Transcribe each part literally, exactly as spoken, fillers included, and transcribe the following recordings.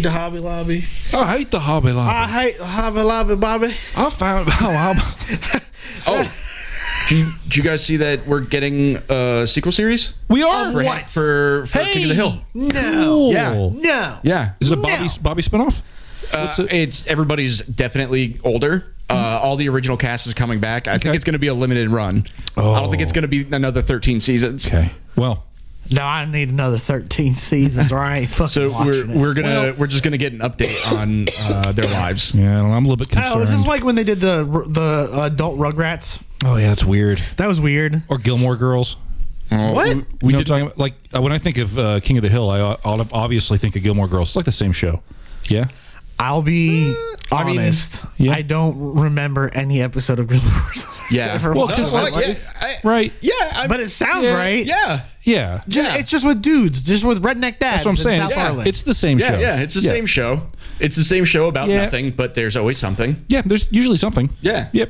the Hobby Lobby. I hate the Hobby Lobby. I hate Hobby Lobby, Bobby. I found. Oh, Oh, do you, do you guys see that we're getting a sequel series? we are. For, What? For, for Hey! King of the Hill. No. Cool. Yeah. No. Yeah. Is it a Bobby No. Bobby spinoff? Uh, What's it? it's everybody's definitely older. Uh, all the original cast is coming back. I think Okay. it's going to be a limited run. Oh. I don't think it's going to be another thirteen seasons. Okay. Well, No, I need another thirteen seasons, or I ain't fucking So we're watching it. we're gonna Well- we're just gonna get an update on uh, their lives. yeah, I'm a little bit concerned. Oh, this is like when they did the the adult Rugrats. oh yeah, that's weird. That was weird. Or Gilmore Girls. What? We We know what I'm did- talking about? Like uh, when I think of uh, King of the Hill, I uh, obviously think of Gilmore Girls. It's like the same show. Yeah. I'll be I mean, honest. yeah. I don't remember any episode of Gilmore Girls. Yeah. Ever Well, watched just in my like- life. yeah, I- Right. Yeah, I, But it sounds Yeah. right. yeah, Yeah. Ju- Yeah. It's just with dudes, just with redneck dads. That's what I'm in saying. South Yeah. Harlan. It's the same yeah, show. yeah. It's the same show. It's the same show about Yeah. nothing, but there's always something. Yeah. There's usually something. Yeah. Yep.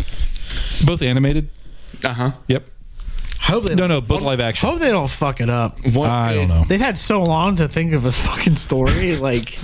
Both animated. Uh huh. Yep. hope they No, don't, no, both live action. hope they don't fuck it up. I don't know. They've had so long to think of a fucking story. Like,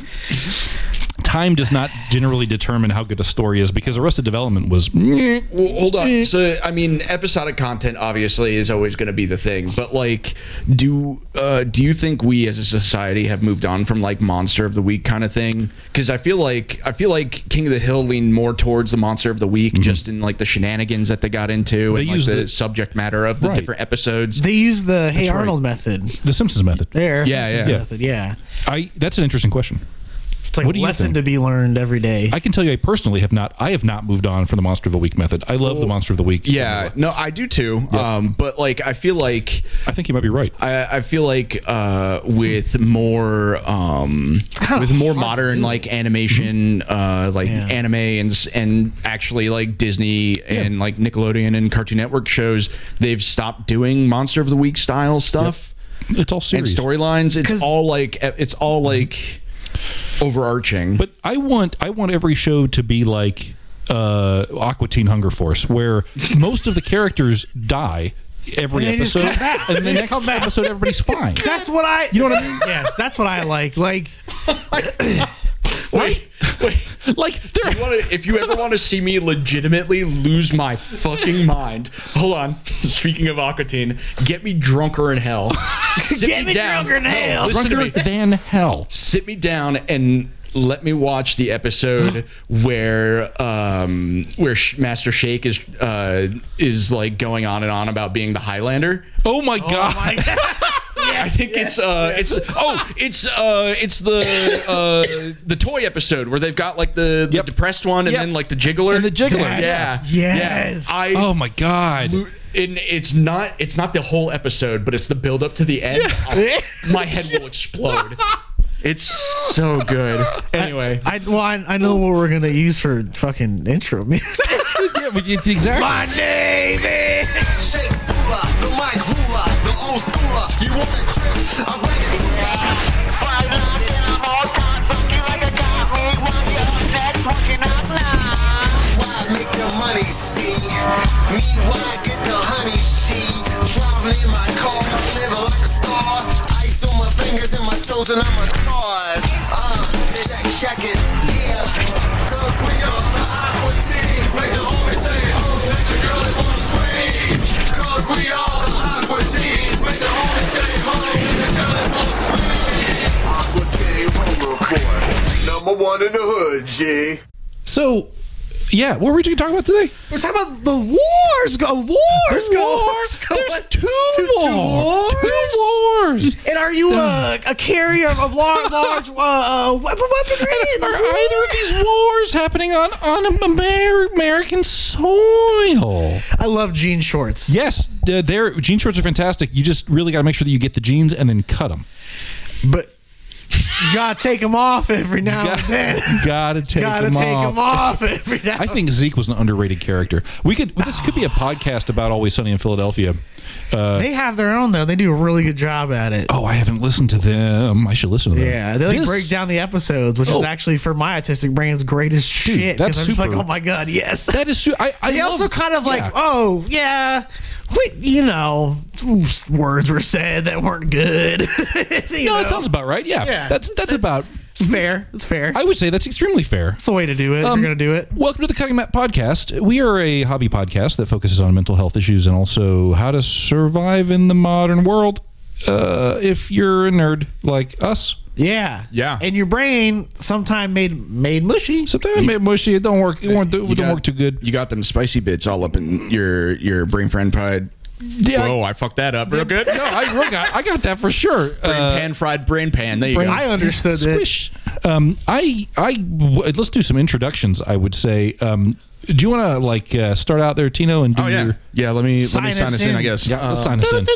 Time does not generally determine how good a story is because Arrested Development was. Well, hold on. So, I mean, episodic content obviously is always going to be the thing, but like, do uh, do you think we as a society have moved on from like Monster of the Week kind of thing? Because I feel like I feel like King of the Hill leaned more towards the Monster of the Week, just in like the shenanigans that they got into They and like used the, the- subject matter of the Right. different episodes. they use the Hey right. Arnold method. The Simpsons method. There, Yeah, Simpsons yeah. method. Yeah, I. That's an interesting question. it's like What do a you lesson think? to be learned every day. I can tell you, I personally have not. I have not moved on from the Monster of the Week method. I love the Monster of the Week. Yeah, no, I do too. Um, but like, I feel like I think you might be right. I, I feel like uh, with more um, kinda with more hard to modern do. like animation, uh, like Yeah. anime and s- and actually like Disney and like Nickelodeon and Cartoon Network shows, they've stopped doing Monster of the Week style stuff It's all and serious. storylines. It's 'Cause- all like it's all like overarching. But I want I want every show to be like uh, Aqua Teen Hunger Force, where most of the characters die every And they just episode, come back. and then They the just next come back. episode everybody's fine. That's what I. You know what I mean? Yes, that's what I like. Like, wait, wait. Like they're You wanna- if you ever want to see me legitimately lose my fucking mind, hold on. Speaking of Aqua Teen, get me drunker in hell. Sit Get me drunker in hell. Listen to me. drunker than hell. Sit me down and let me watch the episode where um where Sh- Master Shake is uh is like going on and on about being the Highlander. Oh my god! my God. I think it's uh it's oh it's uh it's the uh the toy episode where they've got like the, the Yep. depressed one and Yep. then like the jiggler And the jiggler. yeah Yes. yeah. I Oh my god! and it's not it's not the whole episode, but it's the build up to the end. I- my head will explode. It's so good. Anyway, I well, I, I know what we're gonna use for fucking intro music. Yeah, but it's exactly. My name is. Shake Sula, the mic ruler, the old schooler. You want a trip? I'll bring it to ya. Five nine, and I'm all caught, funky like a cop. Make money up next, working out now. Why make the money see? Me, why get the honey? She driving in my car, living like a star. Ice on my fingers and my toes, and I'm a toys. Uh, check, check it, yeah. Cause we are the Aqua Teens, make the homies say, oh, make the girls wanna swing. Cause we are the Aqua Teens, make the homies say, oh, make the girls wanna swing. Aqua Teen Roller Boy, number one in the hood, G. So, yeah, what were we talking about today? We're talking about the wars. Go wars. Go wars. Go There's two, two wars. wars. Two wars. And are you a, a carrier of large, large uh, uh, weapon weaponry? in the Are war? either of these wars happening on on Amer- American soil? I love jean shorts. Yes, uh, they're jean shorts are fantastic. You just really got to make sure that you get the jeans and then cut them. But you gotta take them off every now and then. Gotta take gotta them take off. them off every now. I think Zeke was an underrated character. We could. This could be a podcast about Always Sunny in Philadelphia. They have their own though. They do a really good job at it. Oh, I haven't listened to them. I should listen to them. Yeah, they like This- break down the episodes, which Oh. is actually for my autistic brain's greatest shit. that's Because I'm just like, super- oh my god, yes. That is true. I, I They love- also kind of like, yeah. oh yeah, wait, you know, words were said that weren't good. You No, know? that sounds about right. Yeah, Yeah. that's that's It's- about. It's fair. It's fair. I would say that's extremely fair. It's the way to do it. If Um, you're going to do it. Welcome to the Cutting Mat Podcast. We are a hobby podcast that focuses on mental health issues and also how to survive in the modern world. Uh, if you're a nerd like us, Yeah. Yeah. And your brain sometime made made mushy. sometimes it may mushy. It don't work. It won't do, it You don't got- work too good. You got them spicy bits all up in your your brain friend pride. Yeah, Whoa, I fucked that up real good. No, I, real got, I got that for sure. Brain Uh, pan, fried brain pan. There you brain- go. I understood that. Squish. Um, I, I, w- let's do some introductions. I would say. Um, do you want to like uh, start out there, Tino, and do Oh yeah, your? yeah. Let me Sign let me sign us us in. in. I guess. Yeah, let's Uh, sign us in.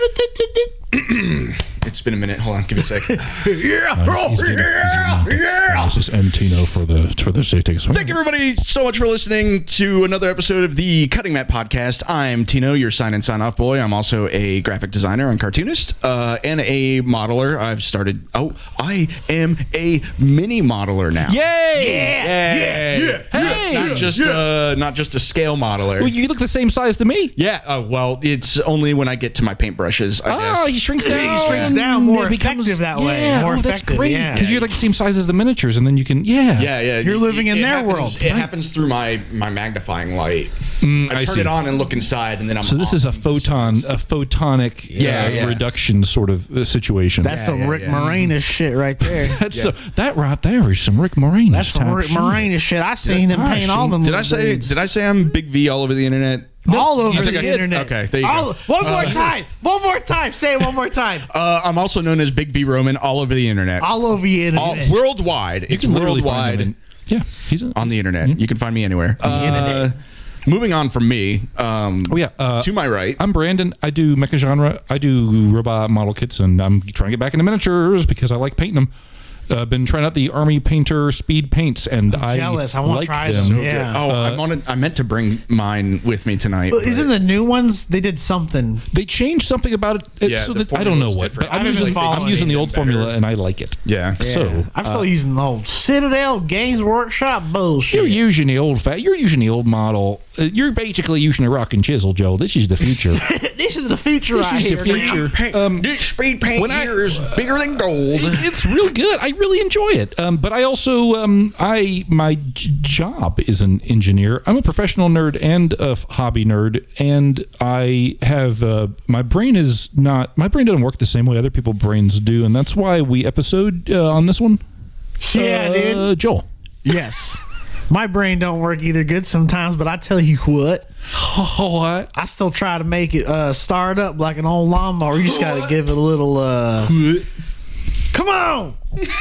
It's been a minute. Hold on, give me a second. yeah, Uh, he's- he's getting- he's getting- yeah. This is M Tino for the for the sake. Take us home. Thank you, everybody, so much for listening to another episode of the Cutting Mat Podcast. I'm Tino, your sign and sign off boy. I'm also a graphic designer and cartoonist, uh, and a modeler. I've started. Oh, I am a mini modeler now. Yay! yeah, yeah. Hey! not just uh, not just a scale modeler. Well, you look the same size to me. yeah. Uh, well, it's only when I get to my paintbrushes. I Oh, guess. he shrinks down. He shrinks down more It becomes- effective that way. Yeah, More oh, that's effective, great. yeah. Because you're like the same size as the miniatures, and then you can, yeah. Yeah, yeah. You're living in it their happens- world, It right? happens through my my magnifying light. Mm, I I turn see. it on and look inside, and then I'm. So this off is a in the photon, size. a photonic Yeah, uh, yeah. reduction sort of uh, situation. That's Yeah, some yeah, Rick yeah. Moranis shit right there. That's so, that right there is some Rick Moranis. That's some type Rick shit. Moranis shit. I seen him I paint all seen- them. Did I little say? dudes. Did I say I'm Big V all over the internet? all over you the did. internet? Okay, there you go. All- One more time. One more time. Say it one more time. Uh, I'm also known as Big V Roman all over the internet. All over the internet. All- worldwide. You It's can literally worldwide find him. In, yeah, he's a, on the internet. You can find me anywhere. the internet. Moving on from me. Um, Oh yeah. Uh, to my right. I'm Brandon. I do mecha genre. I do robot model kits, and I'm trying to get back into miniatures because I like painting them. I've uh, been trying out the Army Painter speed paints, and I jealous. I wanna like try them. them. Yeah. Oh, I wanted. I meant to bring mine with me tonight. But but- isn't the new ones? They did something. They changed something about it, it Yeah, so the that I don't know formula's what, different. but I'm I haven't using, been I'm following using the it old better. formula, and I like it. yeah. So I'm still using the old Citadel Games Workshop bullshit. you're using the old fat. You're using the old model. Uh, you're basically using a rock and chisel, Joe. This is the future. This is the future. This right is the here, future. Paint, Um, this speed paint when I- here is bigger than gold. It's real good. I really enjoy it. Um, but I also, um, I my j- job is an engineer. I'm a professional nerd and a f- hobby nerd, and I have uh, my brain is not my brain doesn't work the same way other people's brains do, and that's why we episode uh, on this one. Yeah, dude. uh, Joel. Yes. My brain don't work either good sometimes, but I tell you what, Oh, what? I still try to make it uh, start up like an old lawnmower. You just got to give it a little. Uh, come on,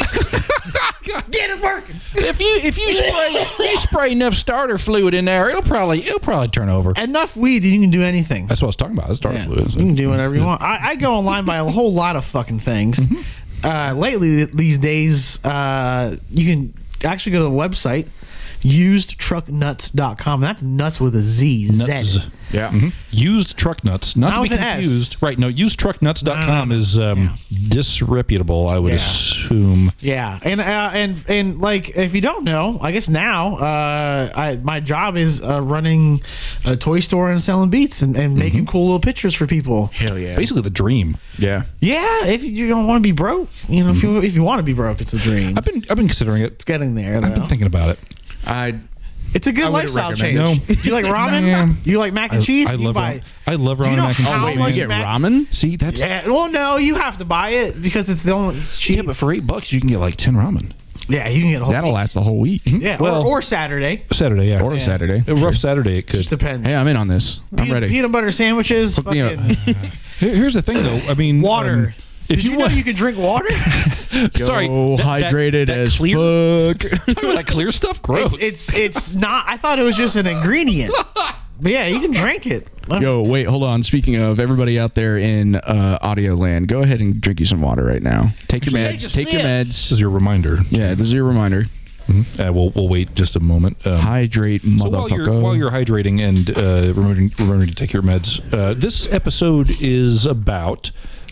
get it working. If you if you spray you spray enough starter fluid in there, it'll probably it'll probably turn over. Enough weed, you can do anything. That's what I was talking about. The starter Yeah, fluid. you can do whatever you want. I, I go online buy a whole lot of fucking things. Uh, lately, these days, uh, you can actually go to the website used truck nuts dot com. That's nuts with a Z. Nuts. Z. Yeah. Used truck nuts, not, Not to be with an S. confused. Right? No, used truck nuts dot com No, no, no. is um, disreputable. I would Yeah. assume. Yeah, and uh, and and like if you don't know, I guess now uh, I my job is uh, running a toy store and selling beats and, and making cool little pictures for people. Hell yeah. Basically, the dream. Yeah. Yeah, if you don't want to be broke, you know, if you if you want to be broke, it's a dream. I've been I've been considering it. It's getting there. I've been Though. thinking about it. I. It's a good I wouldn't lifestyle recommend change. it. Do you like ramen? Yeah. You like mac and I, cheese? I You love buy- ramen. I love Do ramen you know mac and how cheese. Wait, much you get mac- ramen? See, that's Yeah. Well, no, you have to buy it because it's the only it's cheap. yeah, but for eight bucks you can get like ten ramen. Yeah, you can get a whole. That'll last the whole week. Yeah, Well- or, or Saturday. Saturday, yeah, Or a Saturday. A rough Saturday it could. Just depends. Hey, I'm in on this. I'm Peanut, ready. peanut butter sandwiches. Hook me up. Fucking Here- Here's the thing, though. I mean, water. um, if Did you, know want, you could drink water? sorry, Go that- that- hydrated that as clear, fuck. Talking about that clear stuff, gross. it's, it's it's not. I thought it was just an ingredient. But yeah, you can drink it. Yo, wait, hold on. Speaking of everybody out there in uh, audio land, go ahead and drink you some water right now. Take your Take meds. a Take, your sip. meds. this is your reminder. Yeah, this is your reminder. Uh, we'll we'll wait just a moment. Um, Hydrate, So motherfucker. while you're, while you're hydrating and uh, remembering, remembering to take your meds, uh, this episode is about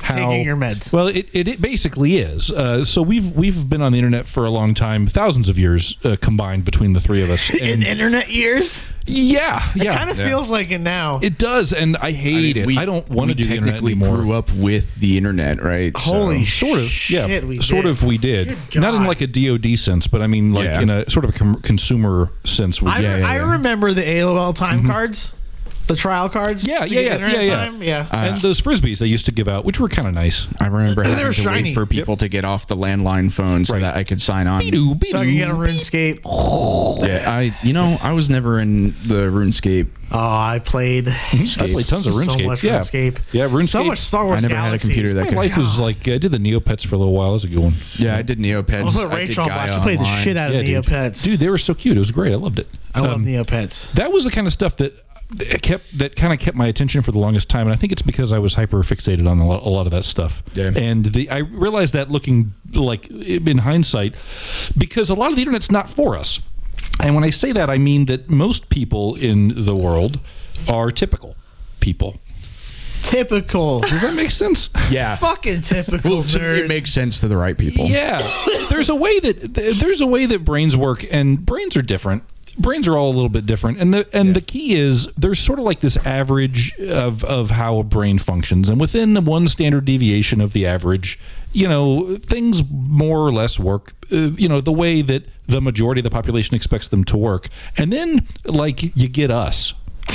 how Taking your meds. Well, it, it, it basically is. Uh, so we've we've been on the internet for a long time, thousands of years uh, combined between the three of us. In And internet years, yeah, it yeah, kind of yeah. feels like it now. it does, and I hate it. we- I don't want we to do the internet technically anymore. grew up with the internet, right? So- Holy Sort of, shit, yeah. we sort did. of, we did. Good Not in God. like a D O D sense, but I mean, like Yeah. in a sort of a com- consumer sense. We, I, yeah, yeah, I yeah. remember the A O L time cards, the trial cards. Yeah, to yeah, get yeah, internet yeah, yeah. time. Yeah. and those frisbees they used to give out, which were kind of nice. I remember They having were to shiny. wait for people to get off the landline phone so Right. that I could sign on. so I could get a RuneScape. Oh, Yeah, I you know I was never in the RuneScape. I played. I played tons of RuneScape. So much yeah. RuneScape. Yeah, RuneScape. So much Star Wars I never had a Galaxies. computer that My could- life was like I did the Neopets for a little while. It was a good one. Yeah, I did Neopets. I put I did Rachel on Gaia blast. She played the Online. shit out of Yeah, dude. Neopets. Dude, they were so cute. It was great. I loved it. I love Um, Neopets. That was the kind of stuff that that kept that kind of kept my attention for the longest time, and I think it's because I was hyper fixated on a lot, a lot of that stuff. Yeah. And the I realized that looking like in hindsight, because a lot of the internet's not for us. And when I say that, I mean that most people in the world are typical people. Typical. Does that make sense? Yeah. Fucking typical Well, to me, nerd. it makes sense to the right people. Yeah, there's a way that there's a way that brains work, and brains are different. Brains are all a little bit different, and the and the key is there's sort of like this average of of how a brain functions, and within the one standard deviation of the average, you know, things more or less work, uh, you know, the way that the majority of the population expects them to work, and then like you get us,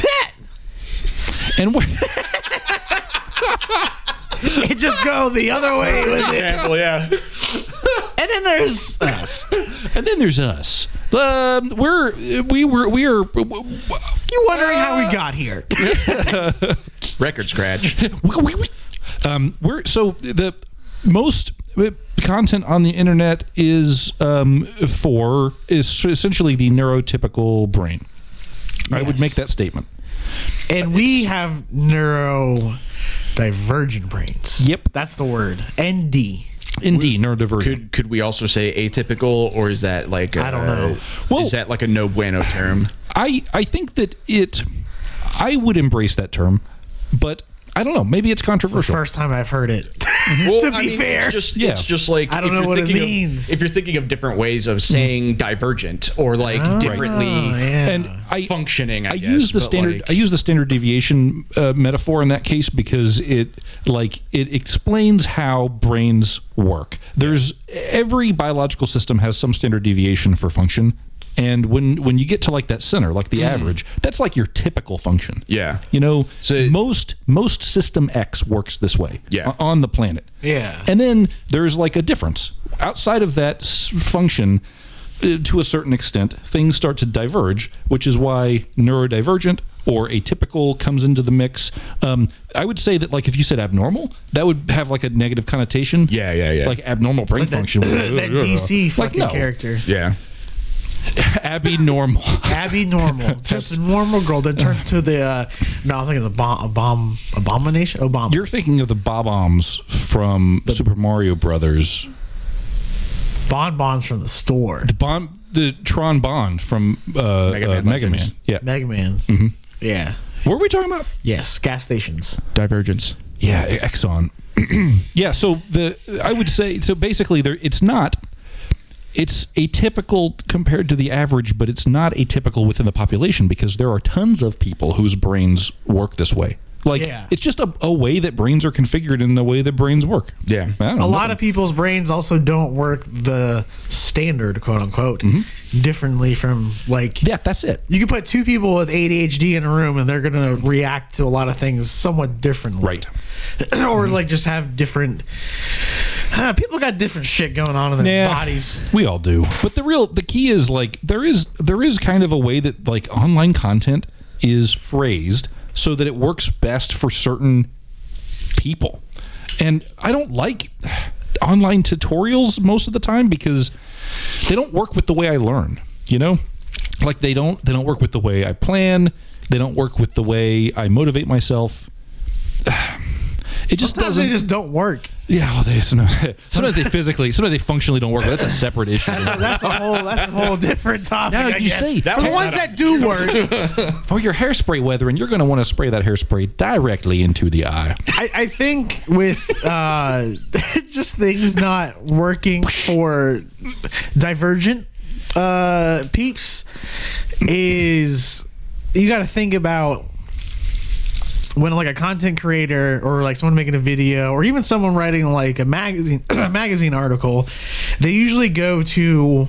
and what. It just go the other way with it. yeah. And then there's us. And then there's us. Um, we're we were we are You wondering how we got here? Record scratch. um, we're so the most content on the internet is um, for is essentially the neurotypical brain. I would Yes. make that statement. And we have neurodivergent brains. Yep. That's the word. N D. Indeed, neurodivergent. Could could we also say atypical, or is that like I I don't know. Well- is that like a no bueno term? I I think that it. I would embrace that term, but I don't know. Maybe it's It's the controversial. first time I've heard it. Well, to be I mean, fair. it's just Yeah. it's just like I don't if know you're what it thinking of- means. if you're thinking of different ways of saying divergent or like differently Oh, yeah. and I functioning, I, I guess, use the but, standard. like- I use the standard deviation uh, metaphor in that case because it, like, it explains how brains work. There's every biological system has some standard deviation for function, and when when you get to like that center, like the average, that's like your typical function. Yeah. you know, So- most most System X works this way. Yeah. o- on the planet. Yeah. and then there's like a difference outside of that s- function. Uh, to a certain extent, things start to diverge, which is why neurodivergent or atypical comes into the mix. Um, I would say that, like, if you said abnormal, that would have like a negative connotation. Yeah, yeah, yeah. Like abnormal brain Like that, function. that D C Like, fucking no. character. yeah. Abby normal. Abby normal. Just a normal girl that turns to the uh no, I'm thinking of the bomb bomb abomination? Obama. You're thinking of the Bob-ombs from Super Mario Brothers. bonbons from the store. The Bon, the Tron Bond from uh, Mega uh, Man Mega Man. Legends. Yeah. Mega Man. Mm-hmm. Yeah. What were we talking about? Yes. Gas stations. Divergence. Yeah, Exxon. Yeah, so the I would say so basically there it's not it's atypical compared to the average, but it's not atypical within the population because there are tons of people whose brains work this way. Like Yeah. it's just a, a way that brains are configured in the way that brains work. Yeah. I don't A know, lot of people's brains also don't work the standard, quote unquote, differently from like Yeah, that's it. you can put two people with A D H D in a room and they're going to react to a lot of things somewhat differently. Right. Or like just have different uh, people got different shit going on in their Yeah. bodies. We all do. But the real the key is like there is there is kind of a way that like online content is phrased so that it works best for certain people. And I don't like online tutorials most of the time because they don't work with the way I learn, you know? Like they don't they don't work with the way I plan, they don't work with the way I motivate myself. It just Sometimes doesn't they just don't work. Yeah, well, they sometimes, sometimes they physically, sometimes they functionally don't work. But that's a separate issue. That's a, that's a whole that's a whole different topic. Now I you guess. say- for the ones that do work. For your hairspray weathering, you're going to want to spray that hairspray directly into the eye. I, I think with uh, just things not working for Divergent uh, peeps is you got to think about when like a content creator or like someone making a video or even someone writing like a magazine a magazine article, they usually go to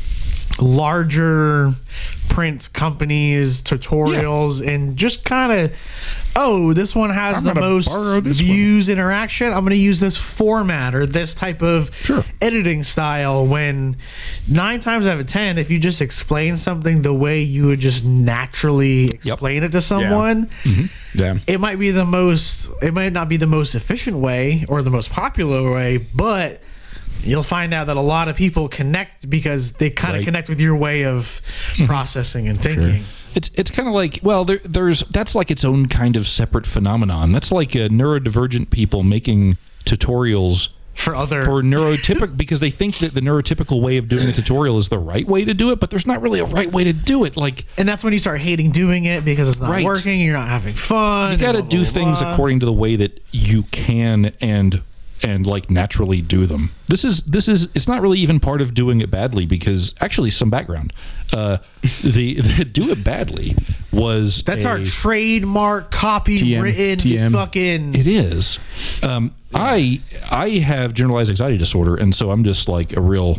larger print companies, tutorials, yeah. and just kind of, oh, this one has I'm the most views, one. interaction. I'm going to use this format or this type of sure. editing style. When nine times out of ten, if you just explain something the way you would just naturally explain yep. it to someone, yeah. Mm-hmm. yeah. it might be the most, it might not be the most efficient way or the most popular way, but you'll find out that a lot of people connect because they kind of right. connect with your way of processing and thinking. Sure. It's it's kind of like, well, there, there's that's like its own kind of separate phenomenon. That's like uh, neurodivergent people making tutorials for other for neurotypical because they think that the neurotypical way of doing a tutorial is the right way to do it, but there's not really a right way to do it. Like, and that's when you start hating doing it because it's not right. working. You're not having fun. You got to do blah, things blah. according to the way that you can and. and like naturally do them. This is this is it's not really even part of doing it badly because actually some background. Uh, the, the do it badly was that's a, our trademark copywritten T M. fucking. It is. Um, yeah. I I have generalized anxiety disorder, and so I'm just like a real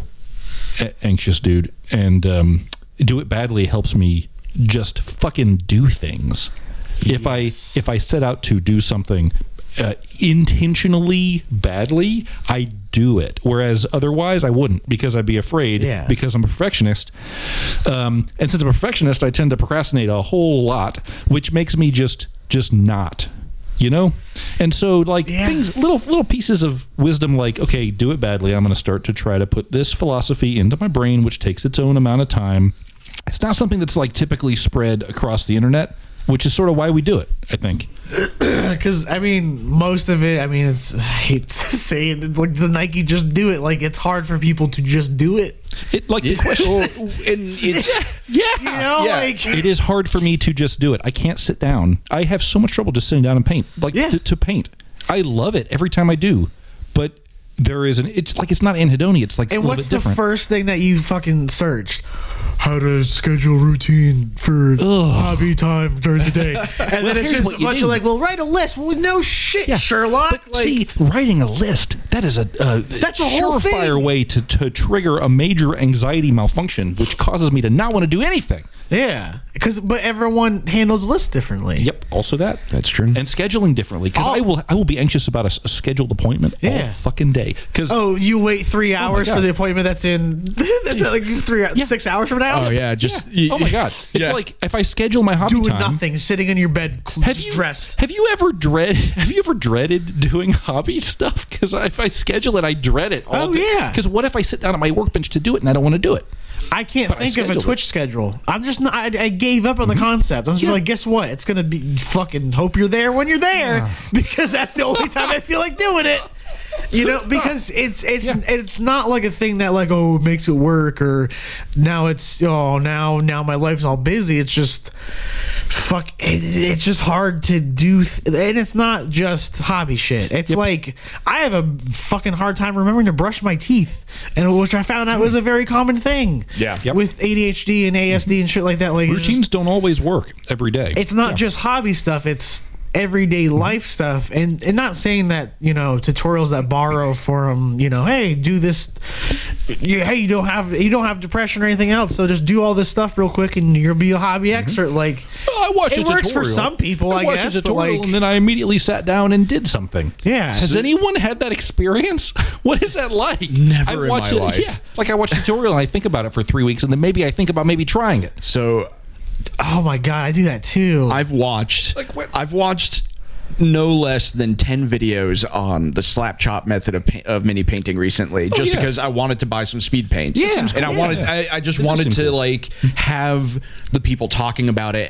a- anxious dude. And um, do it badly helps me just fucking do things. Yes. If I if I set out to do something. Uh, intentionally badly, I do it. Whereas otherwise, I wouldn't because I'd be afraid yeah. because I'm a perfectionist. Um, and since I'm a perfectionist, I tend to procrastinate a whole lot, which makes me just just not, you know. And so, like yeah. things, little little pieces of wisdom, like okay, do it badly. I'm going to start to try to put this philosophy into my brain, which takes its own amount of time. It's not something that's like typically spread across the internet, which is sort of why we do it, I think. Because I mean, most of it. I mean, it's I hate to say it. Like the Nike "just do it." Like it's hard for people to just do it. It like the question. and it's, yeah, you know, yeah. like it is hard for me to just do it. I can't sit down. I have so much trouble just sitting down and paint. Like yeah. to, to paint, I love it every time I do, but there is an. It's like it's not anhedonia. It's like and a what's bit the different. first thing that you fucking searched? How to schedule routine for Ugh. hobby time during the day, and Well, then it's here's just what a you bunch do. of like, well, write a list. Well, no shit, Yeah. Sherlock. But like, see, writing a list, that is a uh, That's a whole surefire thing. way to, to trigger a major anxiety malfunction, which causes me to not want to do anything. yeah, because but everyone handles lists differently. Yep, also that. That's true. And scheduling differently, because Oh. I will I will be anxious about a, a scheduled appointment Yeah. all fucking day. Because Oh, you wait three hours God. for the appointment that's in that's like three Yeah. six hours from now. oh yeah, just oh my god, it's Yeah. like if I schedule my hobby doing time, nothing, sitting in your bed, cl- Have just you dressed. Have you ever dread? Have you ever dreaded doing hobby stuff? Because if I schedule it, I dread it. All Oh, yeah. Because what if I sit down at my workbench to do it and I don't want to do it? I can't But I think of a scheduled Twitch it. schedule. I'm just not. I, I gave up on the concept. I'm just Yeah. like, guess what? It's gonna be fucking. Hope you're there when you're there because that's the only time I feel like doing it. You know, because it's it's Yeah. it's not like a thing that like oh it makes it work or now it's oh now now my life's all busy. It's just fuck. It, it's just hard to do, th- and it's not just hobby shit. It's Yep. like I have a fucking hard time remembering to brush my teeth, and which I found out was a very common thing. Yeah. Yep. with A D H D and A S D and shit like that. Like it's Routines just- don't always work every day. it's not Yeah. just hobby stuff, it's everyday life stuff, and and not saying that, you know, tutorials that borrow from, you know, hey, do this, you, hey, you don't have you don't have depression or anything else, so just do all this stuff real quick and you'll be a hobby expert. Like Oh, I watched it a works for tutorial. some people, I, watched guess, a but tutorial like and then I immediately sat down and did something. Yeah. Has So- anyone had that experience? What is that like? Never I in watch my it, life. Yeah, like I watch a tutorial and I think about it for three weeks and then maybe I think about maybe trying it. So oh my god, I do that too. I've watched Like what- I've watched no less than ten videos on the slap chop method of, pa- of mini painting recently, just yeah. because I wanted to buy some speed paints. Yeah. and I Yeah. wanted I, I just It does wanted seem to cool. like have the people talking about it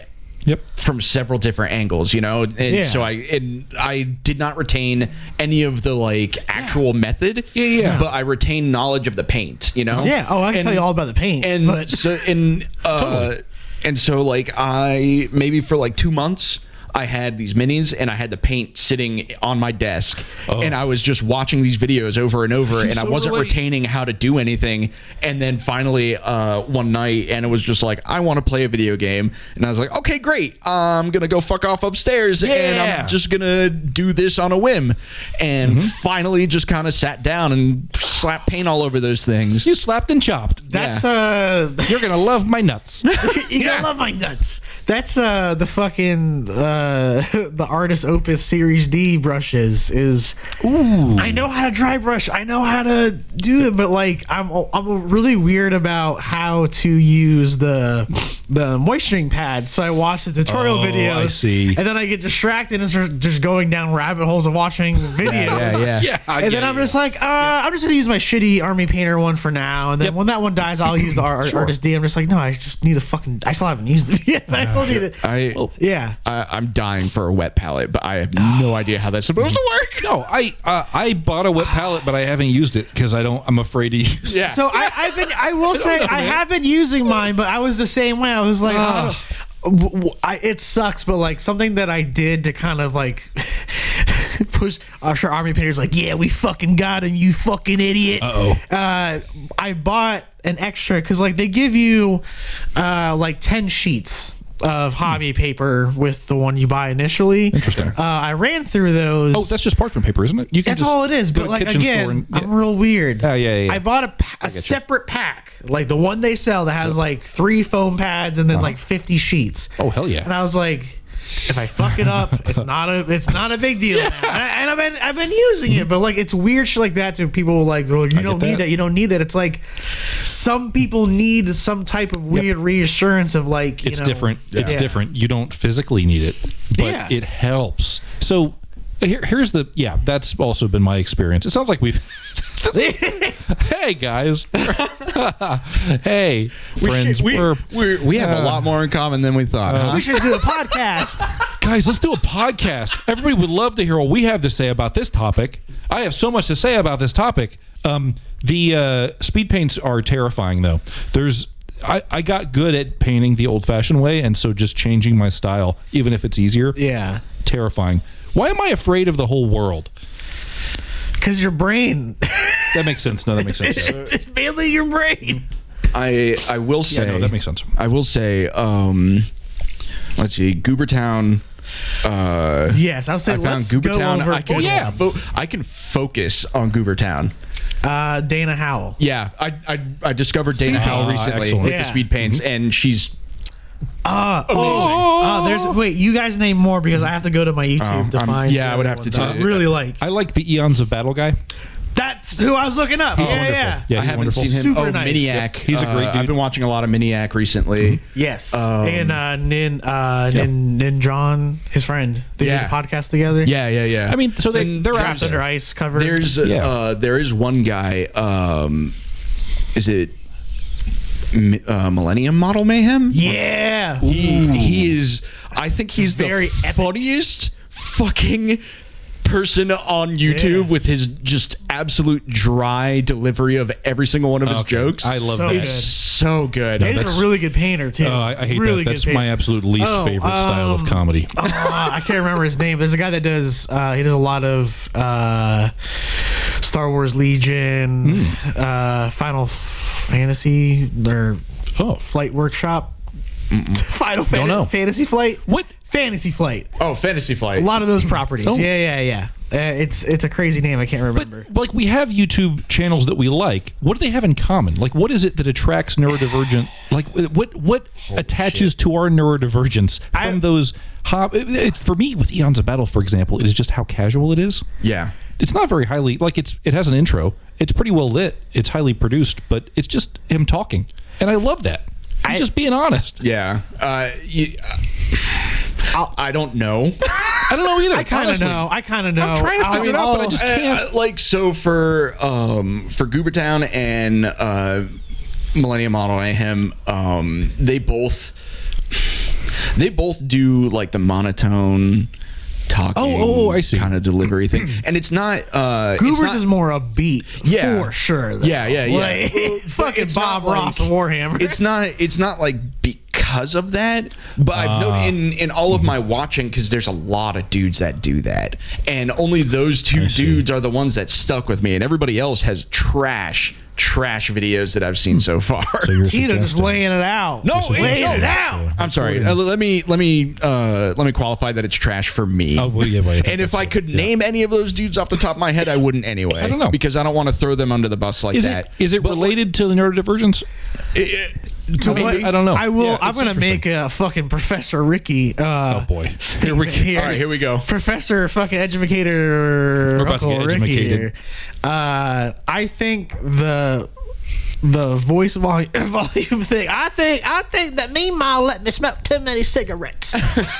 Yep. from several different angles, you know, and Yeah. so I and I did not retain any of the like actual method, Yeah, yeah. but I retained knowledge of the paint, you know. Yeah. Oh, I can And- tell you all about the paint. and but so and uh, Totally. and so like I maybe for like two months. I had these minis and I had the paint sitting on my desk and I was just watching these videos over and over and I so wasn't relate. retaining how to do anything. And then finally uh, one night and it was just like, I want to play a video game. And I was like, okay, great. I'm going to go fuck off upstairs and Yeah. I'm just going to do this on a whim. And Mm-hmm. finally just kind of sat down and slapped paint all over those things. You slapped and chopped. that's uh, You're gonna love my nuts. you Yeah. gotta love my nuts. That's uh the fucking uh the Artist Opus Series D brushes is. Ooh. I know how to dry brush. I know how to do it, but like I'm I'm really weird about how to use the the moisturing pad. So I watch the tutorial Oh, videos. I see. And then I get distracted and start just going down rabbit holes of watching videos. Yeah, yeah. Yeah. I And get then I'm it. just like, uh, I'm just gonna use my shitty Army Painter one for now, and then Yep. when that one dies, I'll use the Ar- Sure. Artist D. I'm just like, no, I just need a fucking. I still haven't used it yet, but I still need it. I, Yeah, I, I'm dying for a wet palette, but I have no idea how that's supposed to work. No, I uh, I bought a wet palette, but I haven't used it because I don't. I'm afraid to use. Yeah. so I, I've been. I will say know, I man. have been using mine, but I was the same way. I was like, oh, w- w- I, it sucks, but like something that I did to kind of like push. I'm sure Army Painter's like, yeah, we fucking got him, you fucking idiot. Uh-oh. Uh, I bought an extra because like they give you uh, like ten sheets of hobby paper with the one you buy initially. Interesting. Uh, I ran through those. Oh, that's just parchment paper, isn't it? You can That's just all it is. go But to like kitchen store again, and- I'm yeah. real weird. Yeah, yeah, yeah. I bought a, pa- a get you. separate pack, like the one they sell that has like three foam pads and then like fifty sheets. Oh, hell yeah. And I was like, if I fuck it up, it's not a it's not a big deal. now. And, I, and I've been I've been using it, but like it's weird shit like that to people like they're like you I don't get need that. that, you don't need that. It's like some people need some type of weird reassurance of like you It's know, different. It's Yeah. different. You don't physically need it, but Yeah. it helps. So here, here's the yeah. That's also been my experience. It sounds like we've. Hey guys. Hey friends. we, we're, we, we have a uh, lot more in common than we thought. huh? We should do a podcast. guys, let's do a podcast. Everybody would love to hear what we have to say about this topic. I have so much to say about this topic. Um, the uh, speed paints are terrifying, though. There's I, I got good at painting the old-fashioned way, and so just changing my style, even if it's easier, Yeah. terrifying. Why am I afraid of the whole world? Because your brain. That makes sense. No, that makes sense. It's mainly your brain. I I will say no, that makes sense. I will say, um, let's see, Goobertown. Uh, Yes, I was I saying found let's go Goobertown. over I can, good yeah, ones. fo- I can focus on Goobertown. Uh, Dana Howell. Yeah, I I, I discovered Dana Speed Howell paints. recently Excellent. with Yeah. the speed paints, and she's Uh, amazing. oh, there's wait. You guys name more because I have to go to my YouTube Oh, to I'm- find. yeah, the I would other have to ones I too. really like. I like the Eons of Battle guy. That's who I was looking up. He's yeah, wonderful. yeah, Yeah, I he's haven't wonderful. seen him. Super oh, nice. Miniac. He's a great Uh, dude. I've been watching a lot of Miniac recently. Yes, Um, and uh, Nin, uh, Nin, Nin John, his friend. They Yeah. did a podcast together. Yeah, yeah, yeah. I mean, so they, And they're out Trapped there. Under Ice cover. There's Yeah. uh, there is one guy. Um, is it Mi- uh, Millennium Model Mayhem? yeah. He, he is. I think he's Very the epic. funniest fucking person on YouTube Yeah. with his just absolute dry delivery of every single one of his Okay. jokes. I love So that. It's so good. He's that's- a really good painter too. Oh, I, I hate really that. That's good my painter. absolute least Oh, favorite style of um, comedy. uh, I can't remember his name. There's a guy that does. Uh, he does a lot of uh, Star Wars Legion, Hmm. uh, Final Fantasy, or Oh, Flight Workshop. Final Don't Fan- know. Fantasy Flight. What? Fantasy Flight? Oh, Fantasy Flight. A lot of those properties. Oh. Yeah, yeah, yeah. Uh, it's it's a crazy name. I can't remember. But like we have YouTube channels that we like. What do they have in common? Like what is it that attracts neurodivergent? Like what what attaches to our neurodivergence from I- those? Hob- it, it- for me, with Eons of Battle, for example, it is just how casual it is. Yeah. It's not very highly like it's. It has an intro. It's pretty well lit. It's highly produced, but it's just him talking, and I love that. I'm I- just being honest. Yeah. Uh, you, I'll- I don't know. I don't know either. I kind of honestly. know. I kind of know. I'm trying to I'll- figure it out, but I I'll- just Uh, can't. uh, like so for um for Goobertown and uh Millennium Model Mayhem, um they both They both do like the monotone talking Oh, oh, I see. kind of delivery thing. And it's not uh it's Goobers not- is more upbeat, Yeah. for sure. though. Yeah, yeah, yeah. Like, Well, fucking it's Bob not like- Ross Warhammer. It's not it's not like because of that, but I've noticed in in all of my watching, because there's a lot of dudes that do that, and only those two see. dudes are the ones that stuck with me, and everybody else has trash trash videos that I've seen so far. So you're Tito just suggesting- laying it out. No, Just it- laying no. it out. I'm sorry. Uh, let me let me uh, let me qualify that it's trash for me. Oh, well, yeah, well, I think and if that's I it. could Yeah. name any of those dudes off the top of my head, I wouldn't anyway. I don't know. because I don't want to throw them under the bus like Is that. it is it But, related to the neurodivergence? it- To I mean, what- I don't know. I will. Yeah, I'm it's gonna interesting. make a fucking Professor Ricky. Uh, Oh, boy. Statement here. All right, here we go. Professor fucking educator We're about to Uncle get Ricky edumacated. here. Uh, I think the the voice volume, volume thing. I think I think that meanwhile let me smoke too many cigarettes.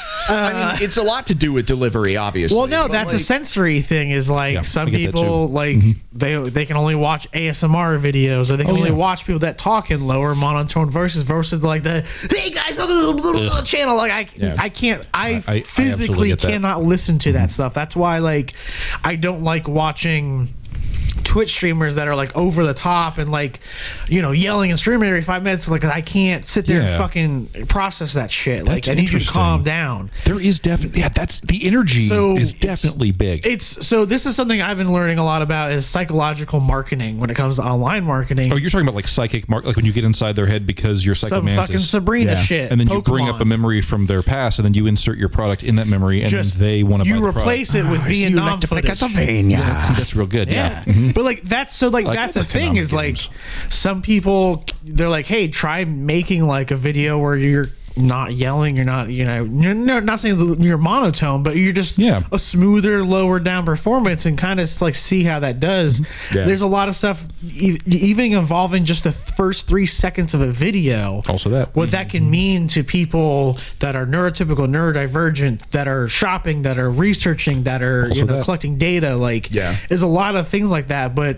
I mean, it's a lot to do with delivery, obviously. Well, no, but, that's a like, sensory thing. Is like Yeah, I some get that people too. like they they can only watch A S M R videos, or they can Oh, only yeah. watch people that talk in lower monotone voices versus like the hey guys welcome to the little channel. Like I Yeah. I can't I, I- I absolutely physically get that. cannot listen to that stuff. That's why like I don't like watching Twitch streamers that are like over the top and like, you know, yelling and screaming every five minutes. Like I can't sit there Yeah. and fucking process that shit. Like That's I need you to interesting. calm down. There is definitely yeah. That's the energy So is it's- definitely big. It's so this is something I've been learning a lot about is psychological marketing when it comes to online marketing. Oh, you're talking about like psychic mark, like when you get inside their head because you're Some psychomantis. fucking Sabrina shit, and then you bring up Pokemon. a memory from their past, and then you insert your product in that memory, and Just then they want to buy you the replace it with Ah, so you Vietnam like to play footage. Castlevania. product. See, that's real good. Yeah, Yeah. Mhm. but like that's so like, Like that's a thing economic is like games. some people they're like, hey, try making like a video where you're not yelling, you're not you know you're not not saying you're monotone, but you're just Yeah. a smoother, lower down performance and kind of like see how that does. Yeah. There's a lot of stuff e- even involving just the first three seconds of a video. Also that. What that can mean to people that are neurotypical, neurodivergent, that are shopping, that are researching, that are Also you know that. collecting data. Like, Yeah. there's a lot of things like that, but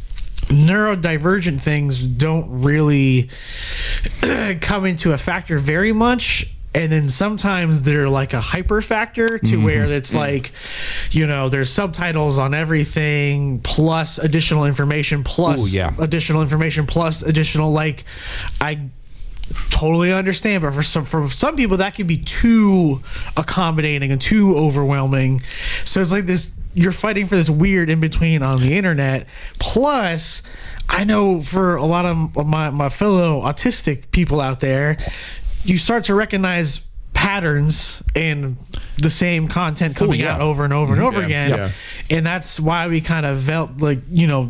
neurodivergent things don't really come into a factor very much. And then sometimes they're like a hyper factor to where it's like, you know, there's subtitles on everything plus additional information plus Ooh, yeah. additional information plus additional like I totally understand, but for some for some people that can be too accommodating and too overwhelming. So it's like this you're fighting for this weird in between on the internet. Plus, I know for a lot of my, my fellow autistic people out there, you start to recognize patterns in the same content coming yeah. out over and over and over Yeah, again. yeah. And that's why we kind of felt like, you know,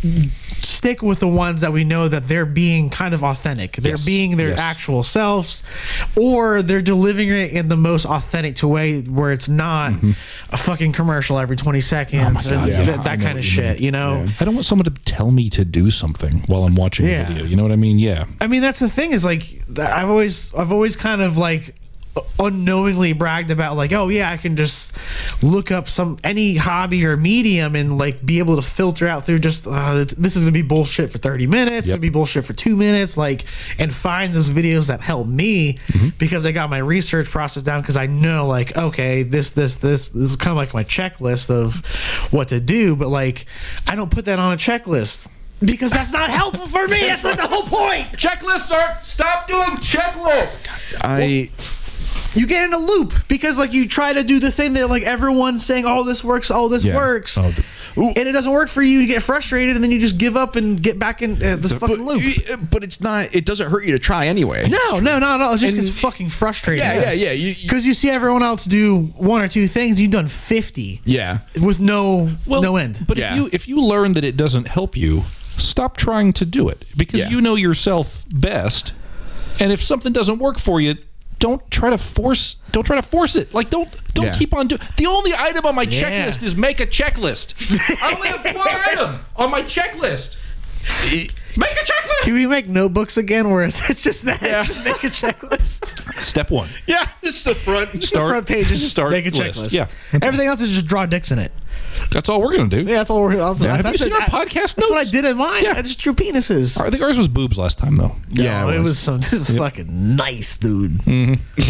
stick with the ones that we know that they're being kind of authentic. They're Yes. being their Yes. actual selves, or they're delivering it in the most authentic to way where it's not a fucking commercial every twenty seconds Oh my God, and yeah. th- I that know kind what of you shit, mean. you know? I don't want someone to tell me to do something while I'm watching Yeah. a video. You know what I mean? Yeah. I mean, that's the thing is like th- I've always I've always kind of like unknowingly bragged about like, oh yeah, I can just look up some any hobby or medium and like be able to filter out through just uh, it's- this is gonna be bullshit for thirty minutes, Yep. it'll be bullshit for two minutes, like, and find those videos that help me because I got my research process down because I know like, okay, this this this this is kind of like my checklist of what to do, but like I don't put that on a checklist. Because that's not helpful for me. That's like the whole point. Checklists are stop doing checklists. I You get in a loop because like you try to do the thing that like everyone's saying, oh, this works, oh, this Yeah. works, Oh, the- and it doesn't work for you. You get frustrated and then you just give up and get back in uh, this but, fucking loop. but it's not. It doesn't hurt you to try anyway. No, no, not at all. It just And- gets fucking frustrating. Yeah, yeah, yeah. You, you, Because you see everyone else do one or two things, you've done fifty yeah. with no Well, no end. But Yeah. if you if you learn that it doesn't help you, stop trying to do it because Yeah. you know yourself best. And if something doesn't work for you, don't try to force. Don't try to force it. Like don't don't Yeah. keep on doing. The only item on my Yeah. checklist is make a checklist. I only have one item on my checklist. Make a checklist. Can we make notebooks again where it's, it's just that? Just make a checklist. Step one. Yeah, it's the front. Just the front page is just start make a list. checklist. Yeah. Everything else is just draw dicks in it. That's all we're gonna do. Yeah, that's all we're. That's, Have you that's seen it. our podcast That's what I notes? did in mine. Yeah. I just drew penises. I think ours was boobs last time though. Yeah, No, it it was, was. some this is fucking nice, dude.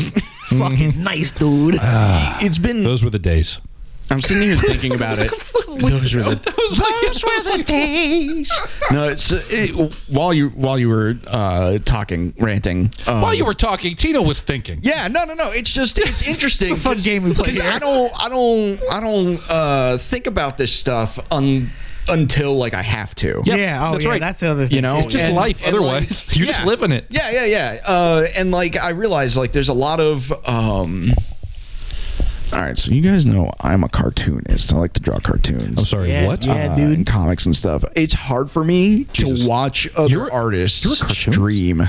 Fucking nice, dude. It's been. Those were the days. I'm sitting here thinking about it. Those were the. That was like, Those were the days. No, it's uh, it, while you while you were uh, talking, ranting. Um, while you were talking, Tino was thinking. Yeah, no, no, no. It's just it's interesting. It's a fun game we play 'cause here. I don't, I don't, I don't uh, think about this stuff un, until like I have to. Yep, yeah, oh that's yeah, right. that's the other thing. You know, It's just And- life. and, Otherwise, like, you're just yeah. living it. Yeah, yeah, yeah. Uh, and like I realize like there's a lot of. Um, all right, so you guys know I'm a cartoonist. I like to draw cartoons. I'm sorry. Yeah, what? yeah. uh, dude. and comics and stuff. It's hard for me Jesus. to watch other You're- artists you're a cartoonist? stream.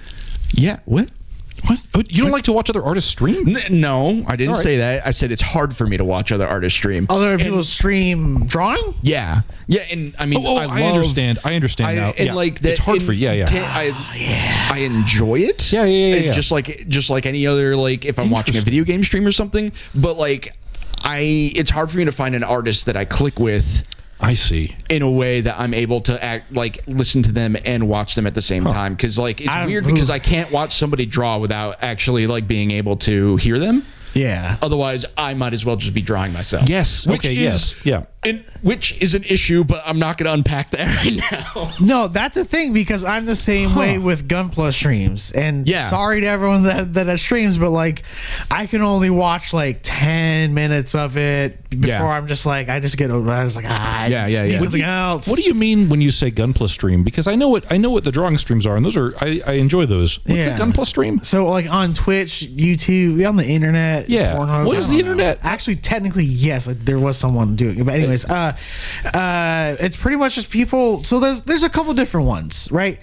Yeah. What? What? Oh, you don't like to watch other artists stream? N- no, I didn't All right. say that. I said it's hard for me to watch other artists stream. Other people stream drawing? Yeah, yeah, and I mean, Oh, oh, I, I, love, understand. I understand I, now. and yeah. like that, it's hard in- for yeah, yeah. t- I, I enjoy it. Yeah, yeah, yeah, It's yeah. just like just like any other like if I'm watching a video game stream or something. But like, I it's hard for me to find an artist that I click with I see. in a way that I'm able to act like listen to them and watch them at the same time. Because like it's I- weird because I can't watch somebody draw without actually like being able to hear them. Yeah. Otherwise, I might as well just be drawing myself. Yes. Which Okay, is, yes. Yeah. and which is an issue, but I'm not going to unpack that right now. No, that's a thing because I'm the same way with Gunpla streams. And Yeah. sorry to everyone that, that has streams, but like I can only watch like ten minutes of it before Yeah. I'm just like, I just get over I was like, ah, Yeah, yeah, I need yeah. something else. What do you mean when you say Gunpla stream? Because I know what I know what the drawing streams are, and those are I, I enjoy those. What's Yeah. a Gunpla stream? So like on Twitch, YouTube, on the internet, Yeah. Pornhub, What I is don't the know. internet? Actually, technically, yes, like, there was someone doing it. But anyways, uh, uh, it's pretty much just people. So there's there's a couple different ones, right?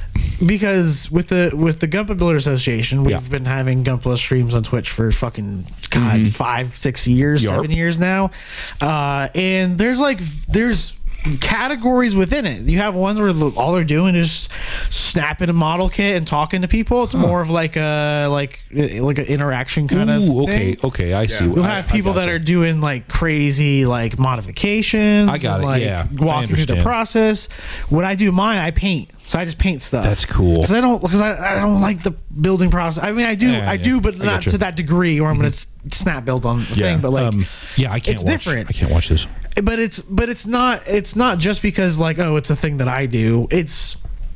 Because with the with the Gunpla Builder Association, we've Yeah. been having Gunpla streams on Twitch for fucking god five six years, Yarp. seven years now, uh, and there's like there's categories within it. You have ones where all they're doing is snapping a model kit and talking to people. It's more of like a like like an interaction kind of Ooh, thing. okay, okay, I see. You'll I- have I people that gotcha. are doing like crazy like modifications. I got and, it, like, yeah. I walking through the understand. process. When I do mine, I paint. So I just paint stuff. That's cool. Because I don't because I, I don't like the building process. I mean, I do Yeah, I yeah. do, but I not gotcha. to that degree where I'm going to snap build on the thing. But like, um, yeah, I can't. it's watch, different. I can't watch this. but it's but it's not it's not just because like oh it's a thing that I do. It's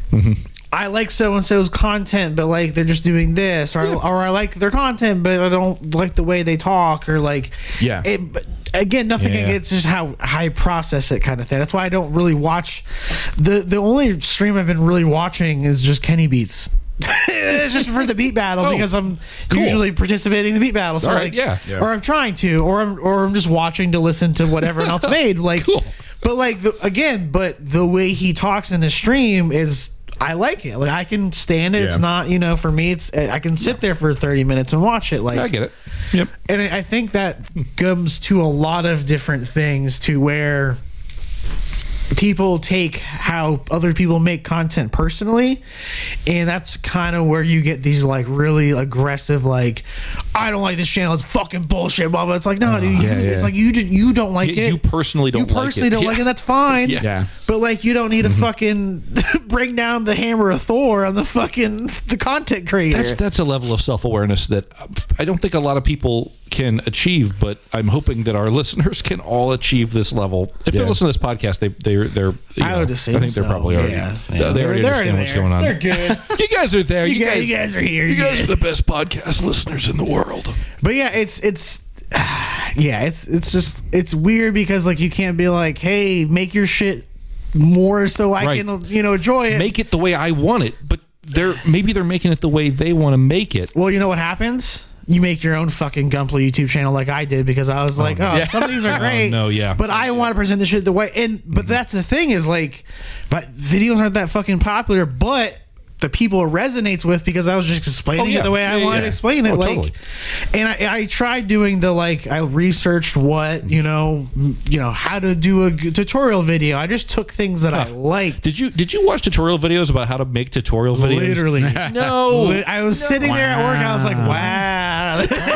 I like so and so's content, but like they're just doing this, or or I like their content, but I don't like the way they talk, or like Yeah. It, but again, nothing. Yeah. It's just how, how I process it, kind of thing. That's why I don't really watch the the only stream I've been really watching is just Kenny Beats. It's just for the beat battle Oh, because I'm cool. usually participating in the beat battle. So All right, like, yeah, yeah. or I'm trying to, or I'm or I'm just watching to listen to what everyone else made. Like, Cool. but like the, again, but the way he talks in his stream is. I like it. Like I can stand it. It's Yeah. not, you know, for me. It's I can sit there for thirty minutes and watch it. Like I get it. Yep. and I I think that comes to a lot of different things to where people take how other people make content personally, and that's kind of where you get these like really aggressive like I don't like this channel, it's fucking bullshit, blah blah. It's like no, dude, you, yeah, yeah. it's like you ju- you don't like You- it. you personally don't You like personally it. don't Yeah. like it. That's fine. Yeah. Yeah. But like you don't need to fucking bring down the hammer of Thor on the fucking the content creator. That's that's a level of self awareness that I don't think a lot of people can achieve, but I'm hoping that our listeners can all achieve this level. If they're Yeah. listening to this podcast, they they're they're. you I know, would assume I think they're so. probably already. Yeah. They, Yeah. they already They're understand already what's there. going on. They're good. You guys are there. You, You, guys, guys, you guys are here. you You're guys are good. the best podcast listeners in the world. But yeah, it's it's yeah, it's it's just it's weird because like you can't be like, hey, make your shit more so I Right. can you know enjoy it. Make it the way I want it, but they're maybe they're making it the way they want to make it. well, you know what happens? You make your own fucking Gunpla YouTube channel like I did because I was like, oh, Yeah. some of these are great. no, yeah. But I want to present the shit the way and but that's the thing is like but videos aren't that fucking popular, but the people it resonates with because I was just explaining Oh, yeah. it the way I Yeah, wanted yeah. to explain it. Oh, like, totally. and I, I tried doing the like I researched what you know, m- you know how to do a g- tutorial video. I just took things that I Huh. liked. Did you did you watch tutorial videos about how to make tutorial videos? Literally, No. Li- I was sitting there at work. I was like, wow.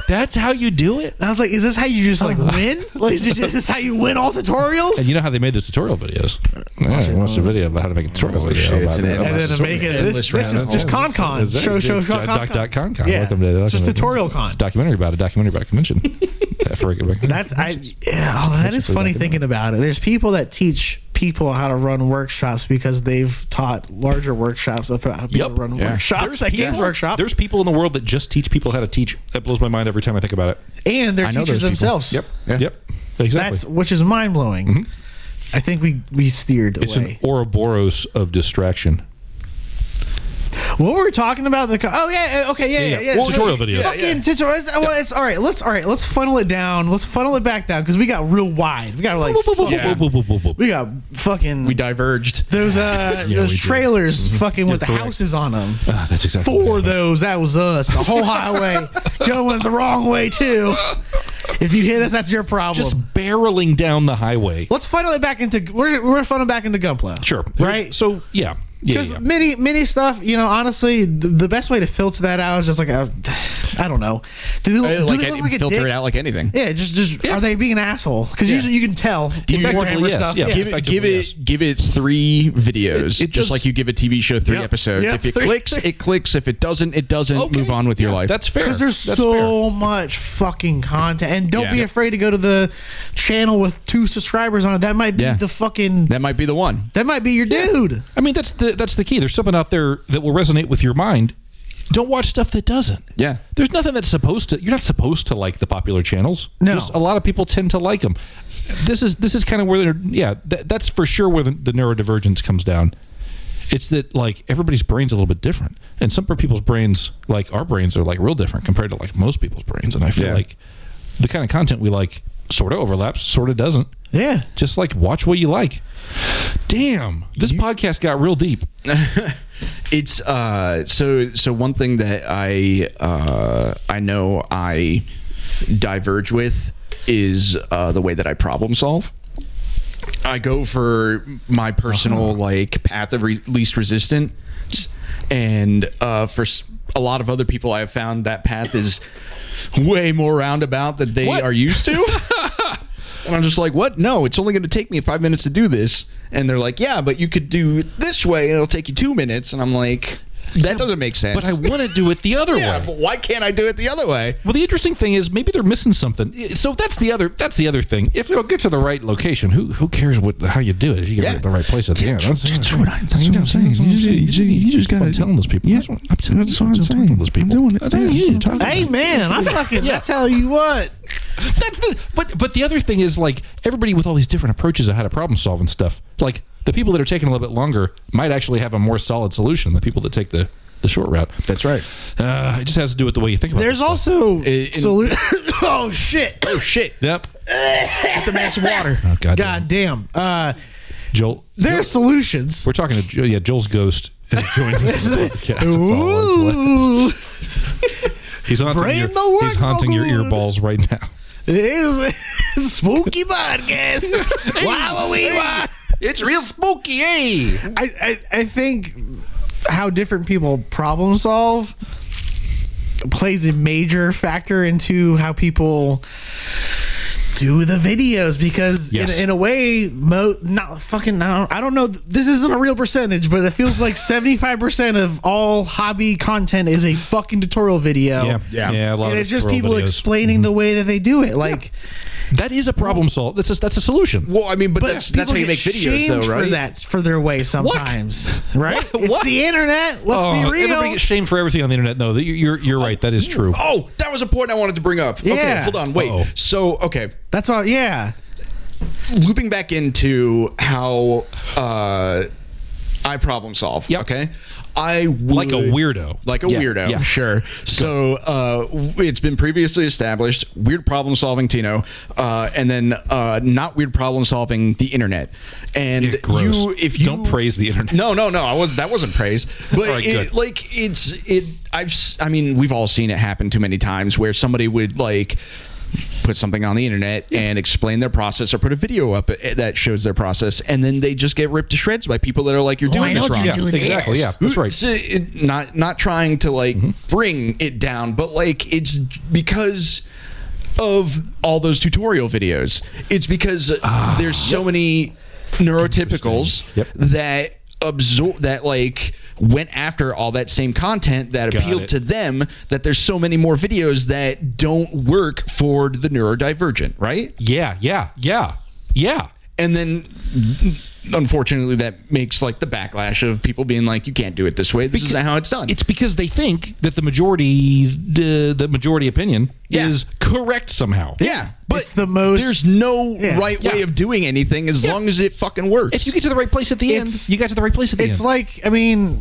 That's how you do it. I was like, is this how you just like win? Like, is this, is this how you win all tutorials? And you know how they made the tutorial videos? Yeah, I watched a video about how to make a tutorial video. shit, about it's an about and then to so make many- it, this, this is just con con. Is that- Show, show, it's show, doc- con doc- con con. Yeah. Welcome to It's just welcome to- tutorial con. It's a documentary about a documentary about a convention. Yeah, for- That's I. Yeah, oh, that is funny thinking about it. There's people that teach people how to run workshops because they've taught larger workshops of how people Yep. run Yeah. workshops. Like games workshop, There's people in the world that just teach people how to teach. That blows my mind every time I think about it. and they're I know teachers those people. themselves. Yep. Yeah. Yep. Exactly. That's which is mind blowing. I think we we steered it's away. an Ouroboros of distraction. What were we talking about? The co- oh yeah, okay, yeah, yeah, Yeah, yeah. yeah. Tutorial videos. Fucking tutorials. Well, it's all right. Let's all right. Let's funnel it down. Let's funnel it back down because we got real wide. We got like fucking, Yeah. we got fucking We diverged. those uh Yeah, those we did. trailers fucking with the correct. houses on them. Ah, that's exactly Four what of those. That was us. The whole highway going the wrong way too. If you hit us, that's your problem. just barreling down the highway. Let's funnel it back into we're we're funneling back into Gunpla. Sure. Right. So yeah. Yeah. Because yeah. mini mini stuff, you know, honestly, the, the best way to filter that out is just like a, I don't know. Do they, do like, they look like a filter dick? it out like anything. Yeah, just just Yeah. are they being an asshole? Because Yeah. usually you can tell. Effectively, Warhammer yes. stuff. Yeah. Yeah. Give it, Effectively, give it, yes. give it three videos, It- it just does- like you give a T V show three Yep. episodes. Yep, If it three. clicks, it clicks. If it doesn't, it doesn't. Okay. Move on with your Yeah, life. That's fair. Because there's That's so much fucking content, and don't Yeah. be afraid to go to the channel with two subscribers on it. That might be Yeah. the fucking. that might be the one. That might be your dude. I mean, that's the that's the key. There's something out there that will resonate with your mind. Don't watch stuff that doesn't. Yeah. There's nothing that's supposed to. You're not supposed to like the popular channels. No. Just a lot of people tend to like them. This is this is kind of where they're. Yeah, that, that's for sure where the, the neurodivergence comes down. It's that like everybody's brain's a little bit different, and some people's brains, like our brains, are like real different compared to like most people's brains. And I feel Yeah. like the kind of content we like sort of overlaps, sort of doesn't. Yeah. Just like watch what you like. Damn, this podcast got real deep. It's uh so so one thing that I uh I know I diverge with is uh the way that I problem solve. I go for my personal Uh-huh. like path of re- least resistance, and uh for s- a lot of other people I have found that path is way more roundabout than they What? are used to. And I'm just like, what? No, it's only going to take me five minutes to do this. And they're like, yeah, but you could do it this way and it'll take you two minutes. And I'm like, that doesn't make sense. But I want to do it the other yeah, way. but why can't I do it the other way? Well, the interesting thing is maybe they're missing something. So that's the other. That's the other thing. If you don't get to the right location, who who cares what how you do it? If you get Yeah. to the right place at the end, that's, That's what I'm- that's you what know I'm saying. that's what I'm You just- saying. you just- you just I'm gotta- telling those people. Yeah, That's what I'm telling. that's what I'm telling saying. those people. I'm doing it. I think you need to talk. Hey man, I fucking I tell you what. That's the. But but the other thing is like everybody with all these different approaches of how to problem solve and stuff. Like the people that are taking a little bit longer might actually have a more solid solution than the people that take the. The short route. That's right. Uh, it just has to do with the way you think about There's this stuff. also in- solu- Oh shit. Oh, shit. Yep. Get the man some water. Oh, God, God damn. Uh, Joel. there are solutions. We're talking to Jo- yeah. Joel's ghost has joined us. on the podcast. That's all that's left. Ooh. He's haunting, Bring your, the work he's haunting your forward. earballs right now. It is a spooky podcast. Wow, we wow. It's real spooky, eh? I, I I think how different people problem solve plays a major factor into how people do the videos because Yes. in, in a way mo not fucking I don't, I don't know this isn't a real percentage but it feels like seventy-five percent of all hobby content is a fucking tutorial video. Yeah, Yeah. yeah. A lot And of it's just tutorial people videos. explaining the way that they do it like That is a problem solve. That's a, that's a solution. Well, I mean, but, but that's that's how people you make get videos, shamed though, right? for that for their way sometimes, right? What? It's What? the internet. Let's be Oh, real. everybody gets shamed for everything on the internet. No, that you're you're, you're right. That is true. Oh, that was a point I wanted to bring up. Okay, Yeah. hold on. Wait. Uh-oh. So, okay. That's all. Yeah. Looping back into how uh, I problem solve. Yep. Okay. I would, Like a weirdo. Like a Yeah, weirdo. yeah. Sure. So uh, it's been previously established weird problem solving Tino, uh, and then uh, not weird problem solving the internet. And Yeah, gross. you, if you Don't praise the internet. No, no, no. I was that wasn't praise, but All right, it, good. like it's it. I've s- I mean we've all seen it happen too many times where somebody would like put something on the internet and explain their process, or put a video up that shows their process, and then they just get ripped to shreds by people that are like, "You're Why doing this don't wrong." you Yeah, do this? exactly. Yeah, that's right. So, it- not not trying to like bring it down, but like it's because of all those tutorial videos. It's because uh, there's so many neurotypicals Yep. that absorb that like went after all that same content that Got appealed it. to them, that there's so many more videos that don't work for the neurodivergent, right? Yeah, yeah, yeah, yeah. And then unfortunately that makes like the backlash of people being like, you can't do it this way, this Because- is how it's done. It's because they think that the majority, the, the majority opinion Yeah. is correct somehow. yeah, but It's the most- there's no Yeah. right way Yeah. of doing anything as Yeah. long as it fucking works. If you get to the right place at the end, It's- you got to the right place at the It's end. like, I mean,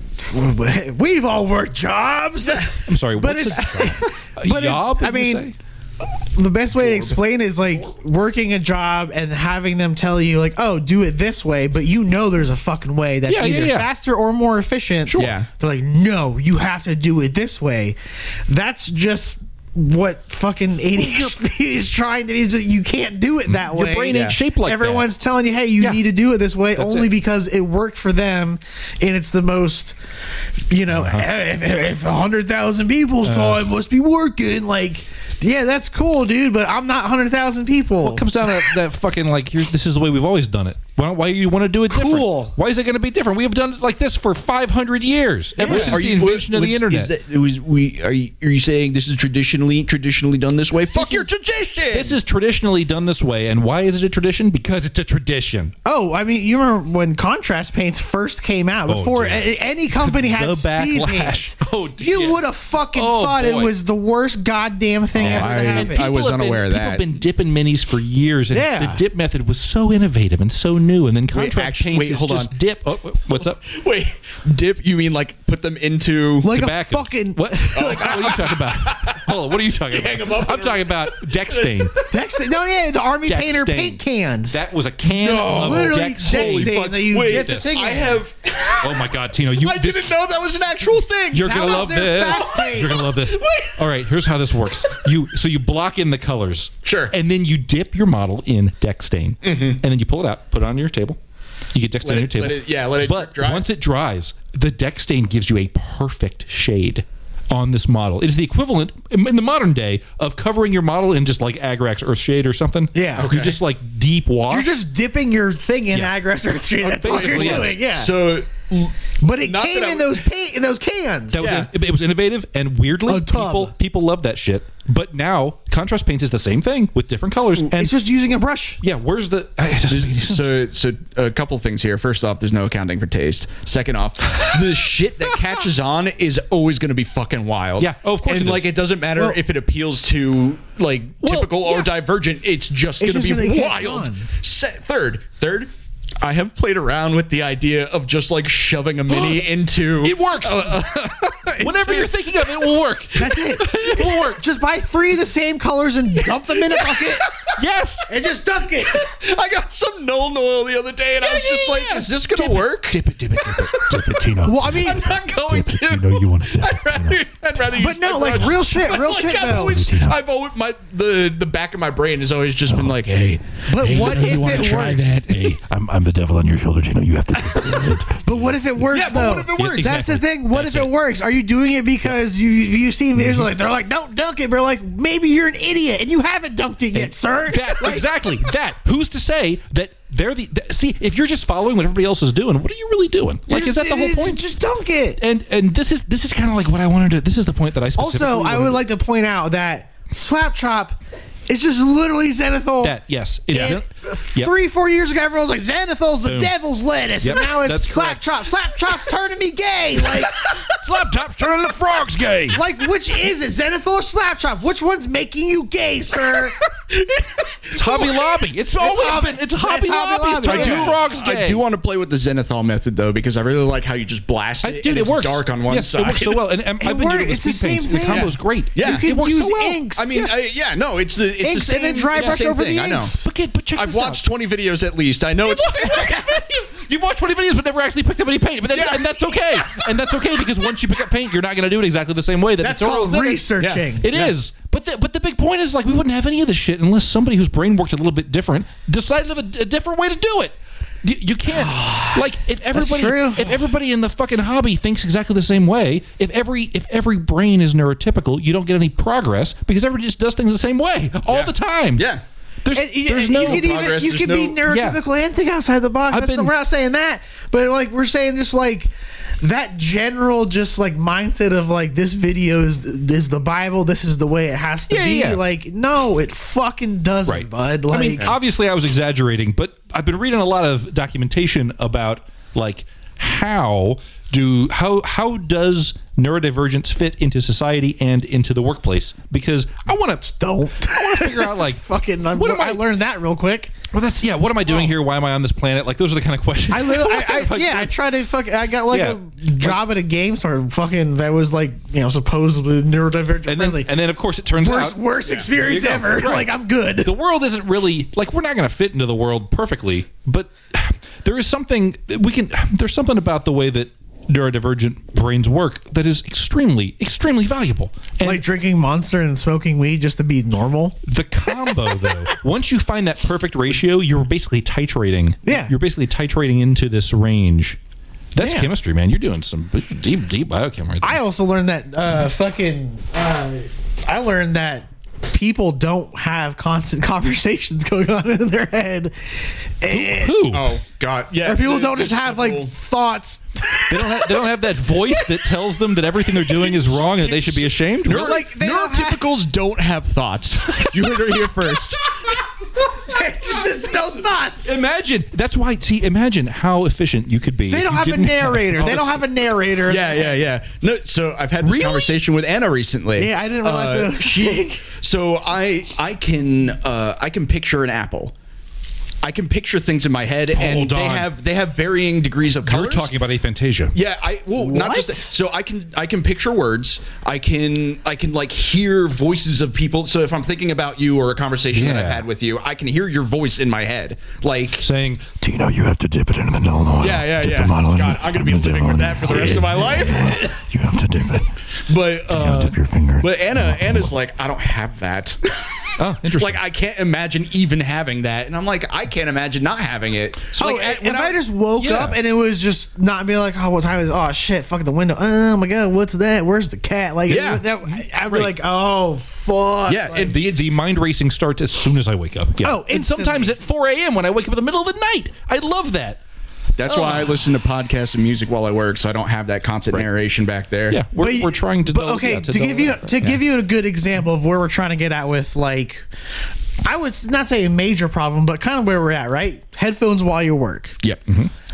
we've all worked jobs. I'm sorry, but what's it's, it? but Yob, it's, I did you mean, say? the best way to explain it is like working a job and having them tell you like, oh, do it this way, but you know there's a fucking way that's Yeah, yeah, either yeah. faster or more efficient. Sure. Yeah. They're like, no, you have to do it this way. That's just what fucking A D H D is trying to do. Is that you can't do it that Your way. brain ain't shaped like that. Everyone's telling you, hey, you Yeah. need to do it this way That's only it. because it worked for them, and it's the most, you know, Uh-huh. if, if a hundred thousand people saw it, must be working. Like, yeah, that's cool, dude, but I'm not a hundred thousand people. What comes down to that fucking like, here's, this is the way we've always done it. Why, why you want to do it Cool. different? Why is it going to be different? We have done it like this for five hundred years, ever since the invention of the what's- internet. Is that, was, we, are, you, are you saying this is traditionally traditionally done this way? Fuck This your is- tradition! This is traditionally done this way, and why is it a tradition? Because it's a tradition. Oh, I mean, you remember when contrast paints first came out? Oh, Before dude. a- any company had The speed backlash. paints, Oh, dude, you yeah. would have fucking Oh, thought it boy. was the worst goddamn thing ever I- to happen. I was People have unaware been, of that. People have been dipping minis for years, and Yeah. the dip method was so innovative and so new. And then contrast actually- paints wait, is hold just on. dip. Oh, what's up? Wait, dip? You mean like put them into like Tobacco. a fucking What? what are you talking about? Hold on. What are you talking about? hang 'em up I'm and- talking about deck stain. Dex. No, yeah, the army Deck painter stain. paint cans. That was a can of literally deck deck stain. stain fuck. that you Wait, dip the this- thing I in. have. Oh my God, Tino! You I this, didn't know that was an actual thing. You're That gonna was love their this. fast paint. You're gonna love this. All right, here's how this works. You so you block in the colors, Sure. and then you dip your model in deck stain, and then you pull it out, put it on your table. You get deck stain Let on your it- table. let it- yeah, let it But dry. once it dries, the deck stain gives you a perfect shade on this model. It is the equivalent in the modern day of covering your model in just like Agrax Earthshade or something. Yeah. You just like deep wash. You're just dipping your thing in Yeah. aggressor street. That's all you're Basically, yes. doing. Yeah. So but it not came that I in would- those paint in those cans. That was Yeah. in- it was innovative, and weirdly, A tub. people people love that shit. But now contrast paints is the same thing with different colors. And It's just using a brush. yeah, where's the? It doesn't make any sense. So, so a couple things here. First off, there's no accounting for taste. Second off, the shit that catches on is always going to be fucking wild. Yeah. Oh, of course And it is. like, it doesn't matter Well- if it appeals to like Well, typical yeah. or divergent. It's just It's going to just be gonna catch wild. on. Se- third, third. I have played around with the idea of just like shoving a mini into. It works. Whatever you're thinking of, it will work. That's it. It will work. Just buy three of the same colors and dump them in a bucket Yes. and just dunk it. I got some Nolan oil the other day, and I was Yeah, just yeah, like, yeah. "Is this going to work?" Dip it, dip it, dip it, dip it, Tino. Well, I mean, I'm not going to. You know you want to dip it. I'd rather, I'd rather use but no, my like brush. real shit, real Like, shit I've though. always, I've always my the the back of my brain has always just been like, hey, But hey, what you if wanna it try works? that? Hey, I'm, I'm the devil on your shoulder, Tino. You have to dip it. But what if it works Yeah, but though? what if it Yeah, works? exactly. That's the thing. What That's if it, it. works? Are you doing it because you you've seen videos like they're like, don't dunk it, but like maybe you're an idiot and you haven't dunked it yet, sir. That Like, exactly that. Who's to say that they're the? Th- see, if you're just following what everybody else is doing, what are you really doing? Like, is just- that the whole it's- point? Just dunk it. And and this is this is kind of like what I wanted to. This is the point that I specifically Also, I wanted would to- like to point out that Slap Chop is just literally Zenithal. that. Yes, it's And yep. Three, four years ago, everyone was like, Zenithal's the Boom. devil's lettuce. Yep, And now it's that's Slap correct. Chop. Slap Chop's turning me gay. Like, Slap Chop's turning the frogs gay. like which is it? Zenithal or Slap Chop? Which one's making you gay, sir? It's Hobby Lobby. It's always Hobby- been. It's it's Hobby Hobby Lobby. It's Lobby, turning yeah. the frogs gay. I do want to play with the Zenithal method though, because I really like how you just blast I- it dude, and it it's works. dark on one yes, side. It works so well, and, and I've been works. doing it with It's the speed paints. same The thing. combo's great. Yeah. You it can works use so well. inks. I mean, Yes. I, yeah, no, it's the it's the Inks same. and then dry it's the brush same over thing. the I know. inks. But, kid, but check I've this watched out. twenty videos at least. I know it's. You've watched twenty videos but never actually picked up any paint. But that's, Yeah. and that's okay. And that's okay because once you pick up paint, you're not going to do it exactly the same way that That's the tutorials called did it. researching. It is. But the, but the big point is, like, we wouldn't have any of this shit unless somebody whose brain worked a little bit different decided of a, a different way to do it. You, you can't, like, if everybody true. if everybody in the fucking hobby thinks exactly the same way, if every if every brain is neurotypical, you don't get any progress because everybody just does things the same way all Yeah. the time. Yeah. There's, And you, there's you no could even progress, you there's could be no- neurotypical and think outside the box. I've That's the, been- we're not saying that, but like we're saying just like that general just like mindset of like this video is is the Bible. This is the way it has to Yeah, be. yeah. Like no, it fucking doesn't, Right. bud. Like I mean, obviously, I was exaggerating, but I've been reading a lot of documentation about like how do how how does neurodivergence fit into society and into the workplace? Because I want to don't. I want to figure out like fucking. I'm, what am I I learned that real quick. Well, that's yeah. What am I doing here? Why am I on this planet? Like those are the kind of questions. I literally, I, I, Like, yeah, I tried to fuck. I got like Yeah. a job at a game store, fucking that was like you know supposedly neurodivergent and then friendly. and then of course it turns worst out worst experience There you go. ever. Right. Like I'm good. the world isn't really like we're not going to fit into the world perfectly, but there is something we can. There's something about the way that neurodivergent brains work that is extremely, extremely valuable. And Like drinking Monster and smoking weed just to be normal. the combo, though, once you find that perfect ratio, you're basically titrating. Yeah. You're basically titrating into this range. That's Yeah. chemistry, man. You're doing some deep, deep biochem right there. I also learned that uh, fucking. Uh, I learned that people don't have constant conversations going on in their head. And, Who? Oh God, yeah. or people the- don't the just have like simple- thoughts. They don't have, they don't have that voice that tells them that everything they're doing is wrong and that they should be ashamed. Neuro- Like, they don't have- neurotypicals don't have thoughts. You heard her here first. It's just, just no thoughts. Imagine that's why. See, imagine how efficient you could be. They if don't you have a didn't narrator. all They don't this- have a narrator. Yeah, yeah, yeah. No, so I've had this Really? conversation with Anna recently. Yeah, I didn't realize that was a thing. So I I can uh, I can picture an apple. I can picture things in my head, and Hold they on. have they have varying degrees of colors. You're talking about aphantasia. Yeah, I well not What? just that. So I can I can picture words. I can I can like hear voices of people. So if I'm thinking about you or a conversation that Yeah. I've had with you, I can hear your voice in my head. Like Saying, Tino, you have to dip it into the Nolan oil. yeah, yeah, Dip yeah. the model in God, it. I'm gonna be dip living it with in that for the rest of my life. You have to dip it. But uh, dip your finger. But Anna Anna's like, I don't have that. oh, interesting. Like I can't imagine even having that, and I'm like, I can't imagine not having it. So Oh, like, if when I, just woke yeah. up and it was just not being like, oh, what time is? Oh shit, fucking the window. Oh my god, what's that? Where's the cat? Like, Yeah. that, I'd be Right. like, oh fuck. yeah, Like, and the the mind racing starts as soon as I wake up. Yeah. Oh, and sometimes at four a.m. when I wake up in the middle of the night. I love that. that's why I listen to podcasts and music while I work, so I don't have that constant narration back there. Yeah, we're, But- we're trying to. But dull- okay, yeah, to, dull give you that. to Yeah. give you a good example of where we're trying to get at with like, I would not say a major problem, but kind of where we're at, right? Headphones while you work. Yep.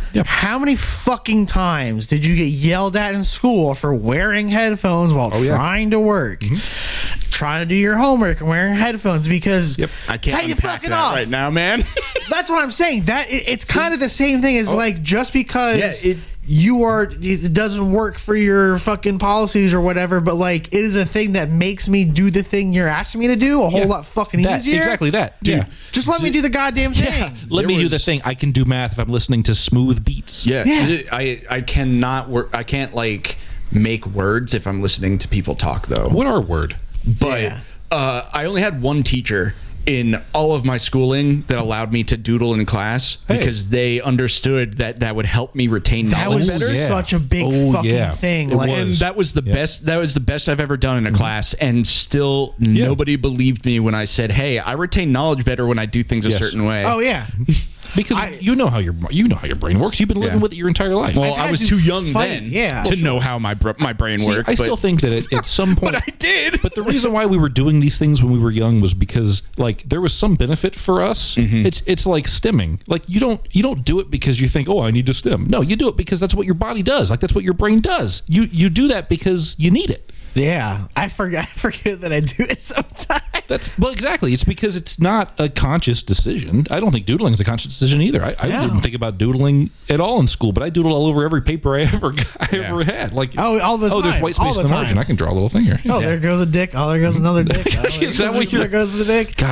How many fucking times did you get yelled at in school for wearing headphones while yeah. trying to work? Trying to do your homework and wearing headphones because Yep. I can't take it unpack fucking that off. right now, man. That's what I'm saying. That it, it's kind of the same thing as like just because Yeah, it- you are it doesn't work for your fucking policies or whatever, but like it is a thing that makes me do the thing you're asking me to do a whole Yeah. lot fucking That- easier. Exactly that. Yeah. Just let me do the goddamn thing. Yeah. Let There me do the was- thing. I can do math if I'm listening to smooth beats. Yeah, Yeah. I I cannot work. I can't like make words if I'm listening to people talk though. What are word? But Yeah. uh, I only had one teacher in all of my schooling that allowed me to doodle in class Hey. because they understood that that would help me retain That knowledge was better. yeah. such a big Oh, fucking yeah. thing. It Like, was. And that was the Yeah. best. That was the best I've ever done in a class, and still nobody believed me when I said, "Hey, I retain knowledge better when I do things a Yes. certain way." oh yeah. Because I- you know how your you know how your brain works. You've been living Yeah. with it your entire life. Well, I've I had was to too young fight, then yeah. to know how my br- my brain See, worked. I still but, think that at, at some point, but I did. But the reason why we were doing these things when we were young was because like there was some benefit for us. Mm-hmm. It's it's like stimming. Like you don't you don't do it because you think, oh, I need to stim. No, you do it because that's what your body does. Like that's what your brain does. You you do that because you need it. Yeah. I forget I forget that I do it sometimes. That's well, exactly. It's because it's not a conscious decision. I don't think doodling is a conscious decision either. I, I Yeah. didn't think about doodling at all in school, but I doodled all over every paper I ever I ever had. Like Oh, all the oh, there's time. white All space the in the margin. time. I can draw a little finger. Oh, there goes a dick. Oh, there goes another dick. Oh, there Is that goes- what you're- There goes the dick. God,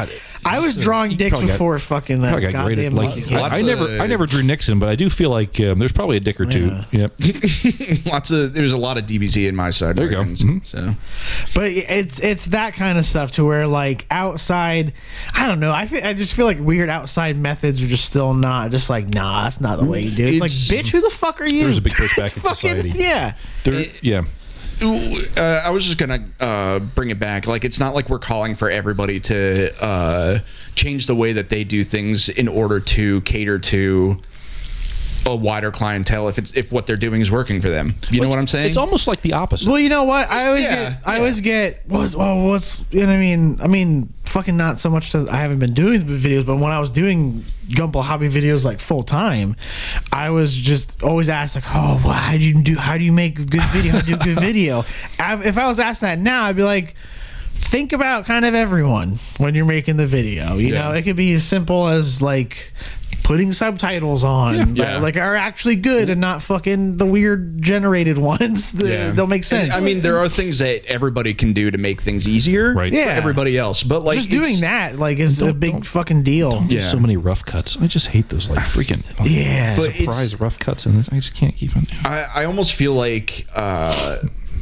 I was drawing You dicks probably got- before fucking that Probably got goddamn graded. Like, monkey came. I, I Lots never, of- I never drew Nixon, but I do feel like um, there's probably a dick or two. Yeah. Yep. Lots of there's a lot of D B Z in my side. There you go. versions, Mhm. So But it's it's that kind of stuff to where like outside, I don't know. I feel, I just feel like weird outside methods are just still not just like nah, that's not the way you do it. It's, It's- like bitch, who the fuck are you? There's a big pushback It's in fucking- society. Yeah. There, yeah. uh, I was just gonna uh, bring it back. Like, it's not like we're calling for everybody to uh, change the way that they do things in order to cater to a wider clientele if it's if what they're doing is working for them. You know what I'm saying? It's almost like the opposite. Well, you know what? I always Yeah, get, I yeah. always get, what's, well, what's, you know what I mean? I mean, fucking not so much that I haven't been doing the videos, but when I was doing Gumball hobby videos like full time, I was just always asked like, oh, well, how do you do, how do you make a good video? How do you do a good video? I, if I was asked that now, I'd be like, think about kind of everyone when you're making the video. You Yeah. know, it could be as simple as like putting subtitles on Yeah. that, like are actually good and not fucking the weird generated ones that Yeah. don't make sense. And, I mean, there are things that everybody can do to make things easier Right. for Yeah. everybody else. But like just it's- doing that like is a Don't- big don't- fucking deal. There's Yeah. so many rough cuts. I just hate those like freaking Yeah. But it's- surprise rough cuts in this. I just can't keep on. I, I almost feel like uh,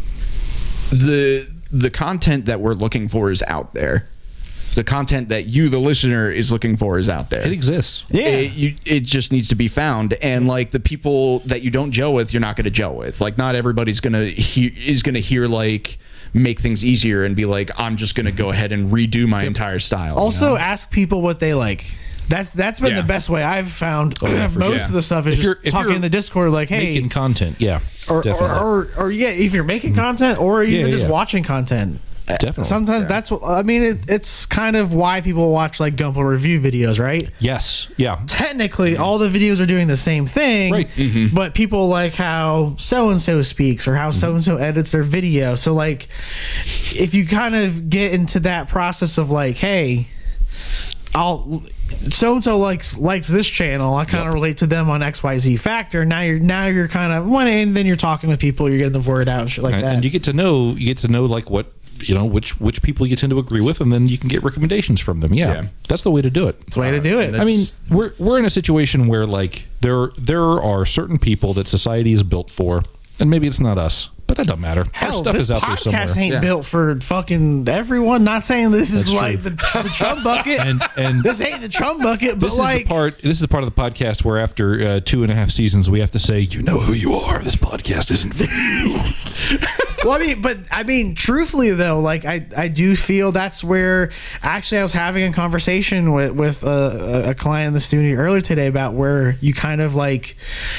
the the content that we're looking for is out there. The content that you, the listener, is looking for is out there. It exists. Yeah. It, you, it just needs to be found, and like the people that you don't gel with, you're not going to gel with. Like, not everybody's gonna he- is gonna hear like make things easier and be like, I'm just going to go ahead and redo my entire style. you Also, know? ask people what they like. That's that's been Yeah. the best way I've found. Oh, yeah, for Most sure. of the stuff is If just you're- if talking you're in the Discord, like, hey, Making content, yeah, or, or, definitely. or or yeah, if you're making content or even Yeah, yeah, just yeah. watching content. Uh, Definitely. Sometimes that's what I mean. It, it's kind of why people watch like Gumball review videos, right? yes, yeah, Technically, all the videos are doing the same thing, Right. but people like how so and so speaks or how so and so edits their video. So, like, if you kind of get into that process of like, hey, I'll so and so likes likes this channel, I kind of Yep. relate to them on X Y Z factor. Now you're now you're kind of one, and then you're talking with people, you're getting the word out and shit like and, that. and you get to know you get to know like what you know which which people you tend to agree with, and then you can get recommendations from them. Yeah, Yeah. that's the way to do it. It's the way to do it. I mean, we're we're in a situation where like there there are certain people that society is built for, and maybe it's not us, but that doesn't matter. Our Hell, stuff this is out there somewhere. podcast ain't Yeah. built for fucking everyone. Not saying this is That's like true. the, the chum bucket. And and this ain't the chum bucket, but this like is the part. This is the part of the podcast where after uh, two and a half seasons, we have to say, you know who you are. This podcast isn't for you. well, I mean, but I mean, truthfully though, like I, I do feel that's where actually I was having a conversation with with a, a client in the studio earlier today about where you kind of like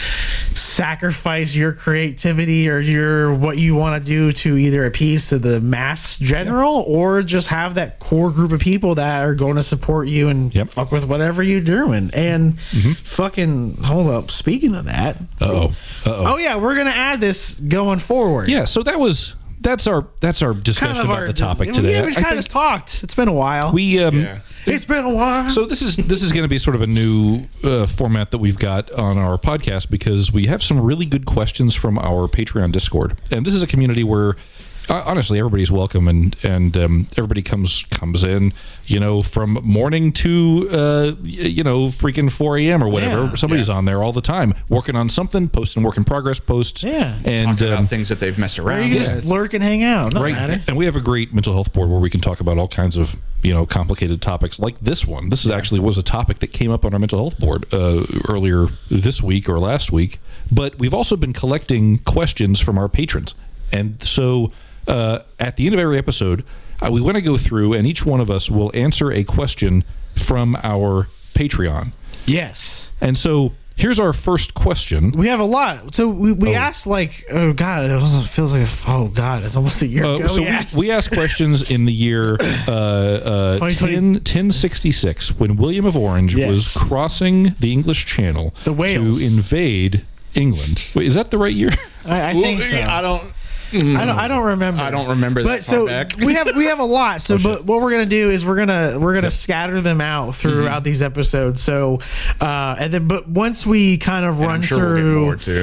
sacrifice your creativity or your what you want to do to either appease to the mass general or just have that core group of people that are going to support you and Yep. fuck with whatever you're doing. And fucking hold up. Speaking of that, Uh oh. Uh oh. oh yeah, we're gonna add this going forward. Yeah. So that was that's our that's our discussion about the topic today. Yeah, we just I kind of think talked. It's been a while. we um. Yeah. it's been a while. So this is this is going to be sort of a new uh, format that we've got on our podcast because we have some really good questions from our Patreon Discord, and this is a community where uh, honestly everybody's welcome and and um, everybody comes comes in, you know, from morning to uh, y- you know freaking four a.m. or whatever. Yeah. Somebody's on there all the time working on something, posting work in progress posts. Yeah. and Talking um, about things that they've messed or around you can with. just lurk and hang out. No right. matter. And we have a great mental health board where we can talk about all kinds of, you know, complicated topics like this one. This is actually was a topic that came up on our mental health board uh, earlier this week or last week. But we've also been collecting questions from our patrons. And so uh, at the end of every episode, uh, we want to go through and each one of us will answer a question from our Patreon. Yes. And so here's our first question. We have a lot. So we, we Oh. asked like, oh God, it was- feels like, oh God, it's almost a year Uh, ago. so we, asked. we asked questions in the year uh, uh, twenty twenty ten, ten sixty-six when William of Orange Yes. was crossing the English Channel The Wales. to invade England. Wait, is that the right year? I, I think so. I don't. I don't. I don't remember. I don't remember that But far so back. we have we have a lot. So, but what we're gonna do is we're gonna we're gonna scatter them out throughout these episodes. So, uh, and then but once we kind of And run I'm sure through, we'll get more too.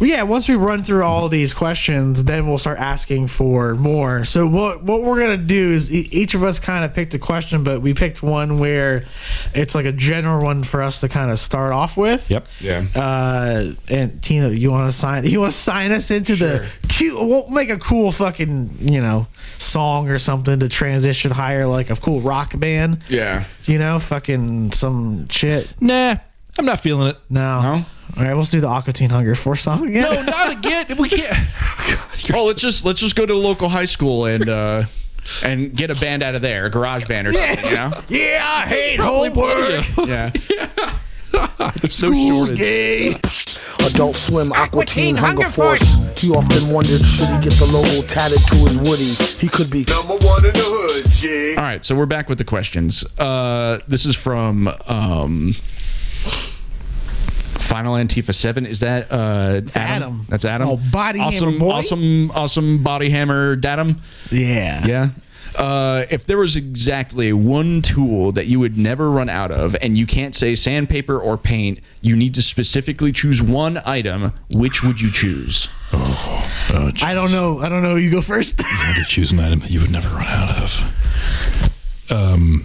Yeah, once we run through all of these questions, then we'll start asking for more. So what what we're gonna do is e- each of us kind of picked a question, but we picked one where it's like a general one for us to kind of start off with. Yep. Yeah. Uh, and Tina, you want to sign? You want to sign us into the cute? We'll make a cool fucking you know song or something to transition higher, like a cool rock band. Yeah. You know, fucking some shit. Nah, I'm not feeling it. No. No? All right, let's do the Aqua Teen Hunger Force song again. No, not again. We can't. Oh, let's just let's just go to a local high school and uh and get a band out of there, a garage band or something. You know? Yeah, I hate Probably homework. Yeah. There's no School's shortage. gay. Adult Swim Aqua Teen Hunger Force. He often wondered, should he get the logo tatted to his woody? He could be Number one in the hood, G. All right, so we're back with the questions. Uh, this is from um, Final Antifa seven. Is that uh, Adam? Adam. That's Adam. Oh, body awesome, hammer boy. awesome, awesome body hammer, Datum. Yeah. Yeah. Uh, if there was exactly one tool that you would never run out of, and you can't say sandpaper or paint, you need to specifically choose one item. Which would you choose? Oh, I don't know. I don't know. You go first. How to choose an item that you would never run out of. Um.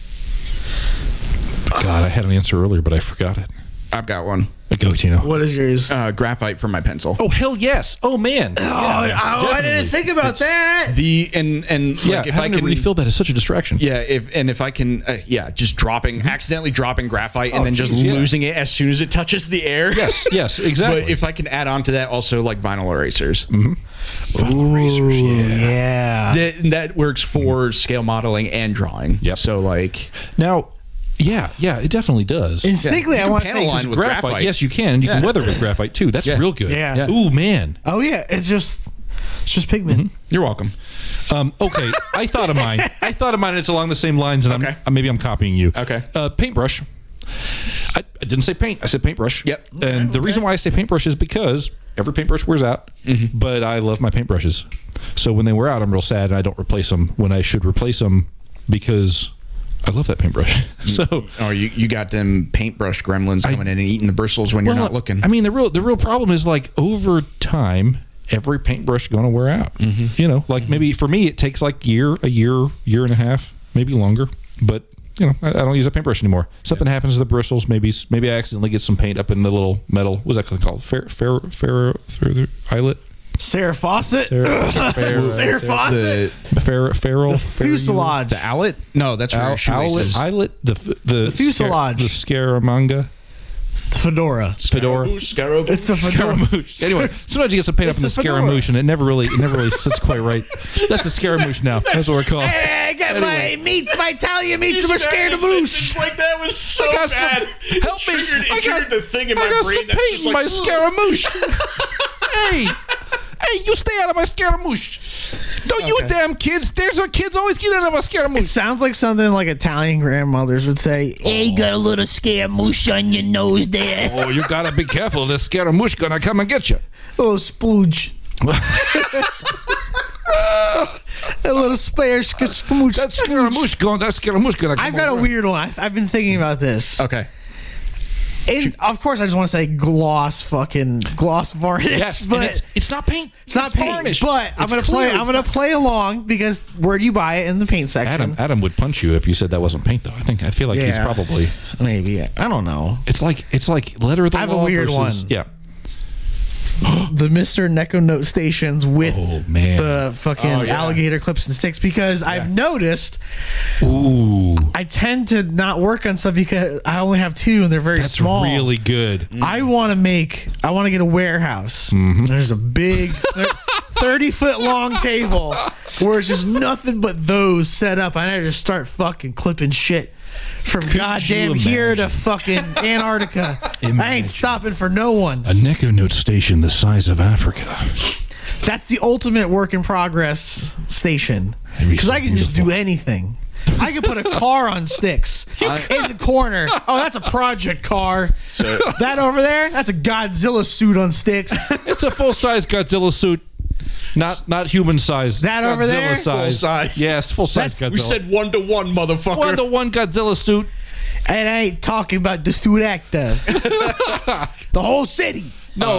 God, I had an answer earlier, but I forgot it. I've got one. Go, Tino. What is yours? Uh, graphite for my pencil. Oh hell yes! Oh man! oh, I didn't think about that. The and and Yeah, like if I having can to refill that is such a distraction. Yeah, if and if I can, uh, yeah, just dropping, accidentally dropping graphite and Oh, then just geez, yeah. losing it as soon as it touches the air. Yes. Yes. Exactly. But if I can add on to that, also like vinyl erasers, Vinyl erasers, Ooh, yeah. yeah. that that works for scale modeling and drawing. Yep. So like, Now, yeah, yeah, it definitely does. Instinctively, You I can want to say, panel 'cause line with graphite, graphite. yes, you can. You can Yeah. weather with graphite too. That's Yeah. real good. Yeah. Yeah. Ooh man. oh yeah, it's just, it's just pigment. you're welcome. Um, okay, I thought of mine. I thought of mine. And it's along the same lines, and Okay. I'm maybe I'm copying you. Okay. Uh, paintbrush. I, I didn't say paint. I said paintbrush. Yep. And the reason why I say paintbrush is because every paintbrush wears out, Mm-hmm. but I love my paintbrushes. So when they wear out, I'm real sad, and I don't replace them when I should replace them because I love that paintbrush. So. Oh, you, you got them paintbrush gremlins coming in and eating the bristles when you're Well, not looking. I mean, the real the real problem is like over time, every paintbrush going to wear out. Mm-hmm. You know, like maybe for me it takes like year, a year, year and a half, maybe longer. But you know, I, I don't use a paintbrush anymore. Something happens to the bristles. Maybe maybe I accidentally get some paint up in the little metal. What's that called? Fair fair fair fair eyelet. Sarah Fawcett. Sarah, fair, Sarah Fawcett. the fair, feral, The fuselage. the owlet? No, that's for Ow- shoelaces. Owlet, eyelet, the f- the, The fuselage. the Scaramanga, The fedora. fedora. Scaramouche. It's a fedora. Scaramouche. Anyway, sometimes you get some paint up in the It's the fedora. Scaramouche, and it never really, it never really sits quite right. That's the Scaramouche now. That's what we're called. Hey, I got my meats, my Italian meats, and my Scaramouche. Like that was so I got some- bad. It help me! triggered- It I got, triggered the thing in I my got brain some that's paint just in like, my Scaramouche. hey, hey, you stay out of my Scaramouche. Don't you damn kids! There's a kids always get out of my It Scaramouche. sounds like something like Italian grandmothers would say. Hey, you got a little Scaramouche on your nose there. Oh, you gotta be careful. The Scaramouche gonna come and get you. A little splooge. A little spare sc- scaramouche. That Scaramouche going. That Scaramouche gonna. Come I've got a over. weird one. I've, I've been thinking about this. Okay. And of course, I just want to say gloss, fucking gloss varnish. Yes, but and it's, it's not paint. it's not paint. varnish. But I'm It's gonna clear. play. It's I'm gonna not- play along because where do you buy it in the paint section? Adam, Adam would punch you if you said that wasn't paint, though. I think I feel like he's Yeah. probably. Maybe I don't know. It's like it's like letter of the I have a law weird versus- one. Yeah. The Mister Neko Note stations with Oh, man. the fucking Oh, yeah. alligator clips and sticks because I've noticed Ooh, I tend to not work on stuff because I only have two and they're very that's small. really good. I want to make. I want to get a warehouse. There's a big thir- thirty foot long table where it's just nothing but those set up. I need to start fucking clipping shit from goddamn you here to imagine? fucking Antarctica. I Imagine. ain't stopping for no one. A Neko Note station the size of Africa. That's the ultimate work in progress station That'd be because so I can just do beautiful. anything. I can put a car on sticks in the corner. Oh, that's a project car. That over there, that's a Godzilla suit on sticks. It's a full size Godzilla suit, not not human size. That over Godzilla there? size. Full size. Yes, full size That's- Godzilla. We said one to one, motherfucker. one to one Godzilla suit. And I ain't talking about the student actor. The whole city. No,